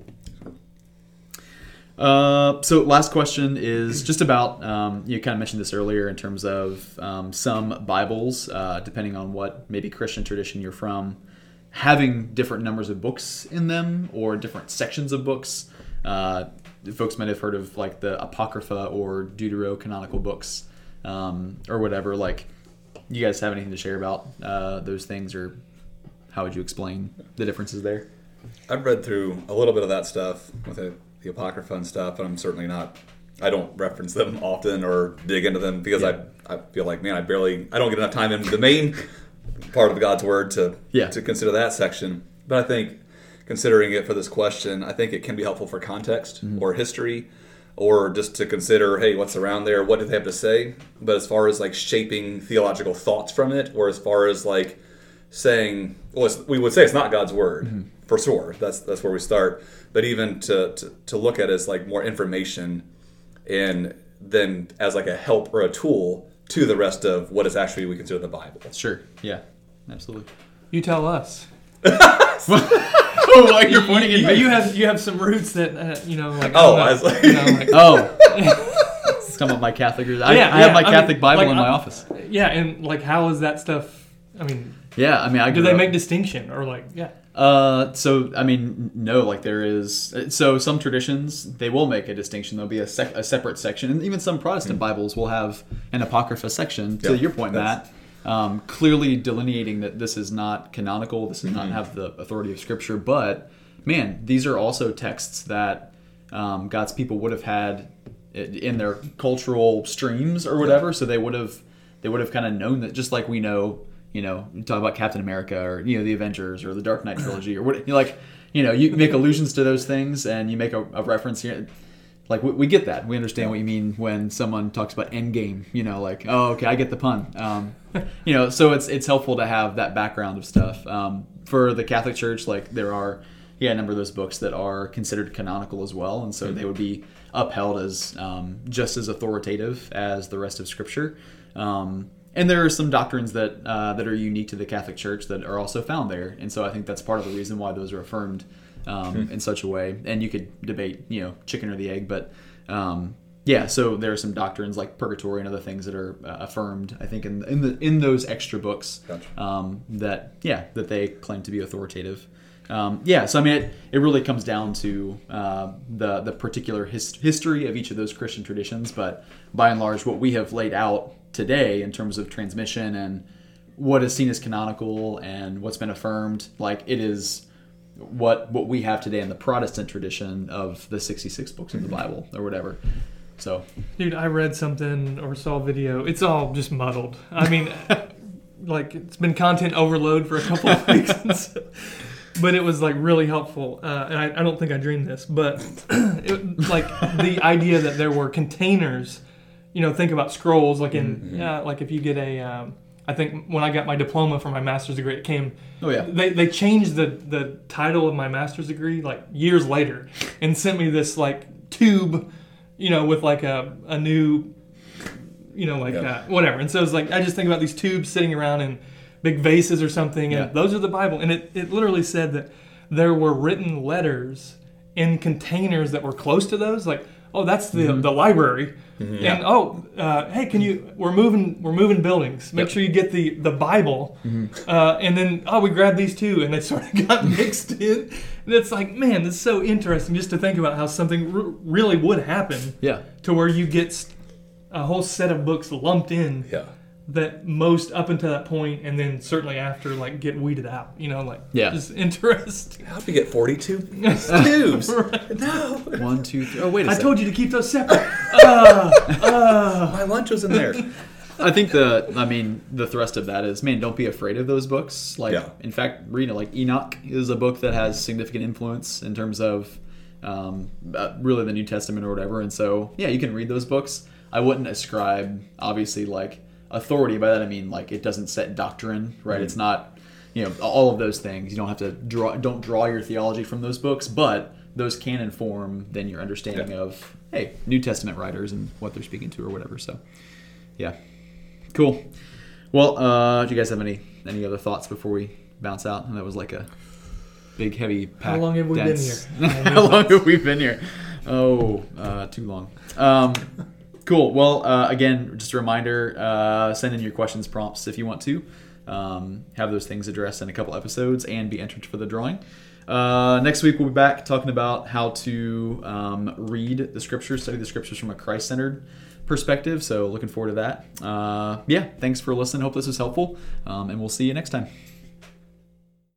Uh, so last question is just about, um, you kind of mentioned this earlier in terms of um, some Bibles, uh, depending on what maybe Christian tradition you're from, having different numbers of books in them or different sections of books. Uh, folks might have heard of like the Apocrypha or Deuterocanonical books um, or whatever. Like, you guys have anything to share about uh, those things, or how would you explain the differences there? I've read through a little bit of that stuff with it. The Apocrypha and stuff, and I'm certainly not, I don't reference them often or dig into them because yeah. I I feel like, man, I barely, I don't get enough time in the main part of God's Word to yeah. to consider that section. But I think, considering it for this question, I think it can be helpful for context mm-hmm. or history, or just to consider, hey, what's around there, what did they have to say? But as far as like shaping theological thoughts from it, or as far as like saying, well, it's, we would say it's not God's Word, mm-hmm. for sure. That's that's where we start. But even to, to, to look at it as like more information, and then as like a help or a tool to the rest of what is actually we consider the Bible. Sure. Yeah. Absolutely. You tell us. Oh, like you're pointing at me. You have you have some roots that uh, you know, like oh, I, I was like, you know, like oh, some of my Catholic. I, yeah, I yeah, have my I Catholic mean, Bible like, in my I'm, office. Yeah, and like, how is that stuff? I mean, yeah, I mean, I do they up, make distinction or like, yeah? Uh, so I mean, no, like there is. So some traditions they will make a distinction. There'll be a, sec, a separate section, and even some Protestant mm-hmm. Bibles will have an Apocrypha section. To yeah, your point, Matt, um, clearly delineating that this is not canonical. This does mm-hmm. not have the authority of Scripture. But man, these are also texts that um, God's people would have had in their cultural streams or whatever. Yeah. So they would have they would have kind of known that, just like we know. You know, you talk about Captain America or, you know, the Avengers or the Dark Knight trilogy or what, you like, you know, you make allusions to those things and you make a, a reference here. Like, we, we get that. We understand what you mean when someone talks about Endgame, you know, like, oh, okay, I get the pun. Um, you know, so it's it's helpful to have that background of stuff. Um, for the Catholic Church, like, there are, yeah, a number of those books that are considered canonical as well. And so mm-hmm. they would be upheld as um, just as authoritative as the rest of Scripture. Um And there are some doctrines that uh, that are unique to the Catholic Church that are also found there, and so I think that's part of the reason why those are affirmed um, hmm. in such a way. And you could debate, you know, chicken or the egg, but um, yeah, so there are some doctrines like purgatory and other things that are uh, affirmed, I think, in in the in those extra books Gotcha. um, that yeah that they claim to be authoritative. Um, yeah, so I mean, it, it really comes down to uh, the the particular his, history of each of those Christian traditions, but by and large, what we have laid out today in terms of transmission and what is seen as canonical and what's been affirmed, like it is what what we have today in the Protestant tradition of the sixty-six books of the Bible or whatever. So, Dude, I read something or saw a video. It's all just muddled. I mean, like it's been content overload for a couple of weeks. But it was like really helpful, uh, and I, I don't think I dreamed this, but it, like the idea that there were containers, you know, think about scrolls, like in, Mm-hmm. yeah, like if you get a, um, I think when I got my diploma for my master's degree, it came, oh yeah, they they changed the, the title of my master's degree like years later and sent me this like tube, you know, with like a, a new, you know, like Yep. uh, whatever. And so it's like, I just think about these tubes sitting around in big vases or something, and Yeah. those are the Bible. And it, it literally said that there were written letters in containers that were close to those. Like, oh, that's the Mm-hmm. the library. Yeah. And oh, uh, hey, can you? We're moving. We're moving buildings. Make Yep. sure you get the the Bible. Mm-hmm. Uh, and then oh, we grabbed these two, and they sort of got mixed in. And it's like, man, this is so interesting just to think about how something r- really would happen yeah, to where you get st- a whole set of books lumped in Yeah. that most up until that point, and then certainly after, like get weeded out. You know, like Yeah. just interesting. How'd we get forty-two tubes? No. one, two, three. Oh wait a I second. told you to keep those separate. uh, uh. My lunch was in there. I think the, I mean, the thrust of that is, man, don't be afraid of those books. Like, Yeah. in fact, read it. Like Enoch is a book that has significant influence in terms of um, uh, really the New Testament or whatever. And so, yeah, you can read those books. I wouldn't ascribe, obviously, like authority. By that I mean, like, it doesn't set doctrine, right? Mm-hmm. It's not, you know, all of those things. You don't have to draw, don't draw your theology from those books, but those can inform then your understanding Yeah. of, hey, New Testament writers and what they're speaking to or whatever. So, yeah. Cool. Well, uh, do you guys have any any other thoughts before we bounce out? And that was like a big, heavy pack. How long have we been dense- here? How long have we been here? Oh, uh, too long. Um, cool. Well, uh, again, just a reminder, uh, send in your questions, prompts if you want to. Um, have those things addressed in a couple episodes and be entered for the drawing. Uh, next week, we'll be back talking about how to um, read the scriptures, study the scriptures from a Christ-centered perspective. So looking forward to that. Uh, yeah, thanks for listening. Hope this was helpful. Um, and we'll see you next time.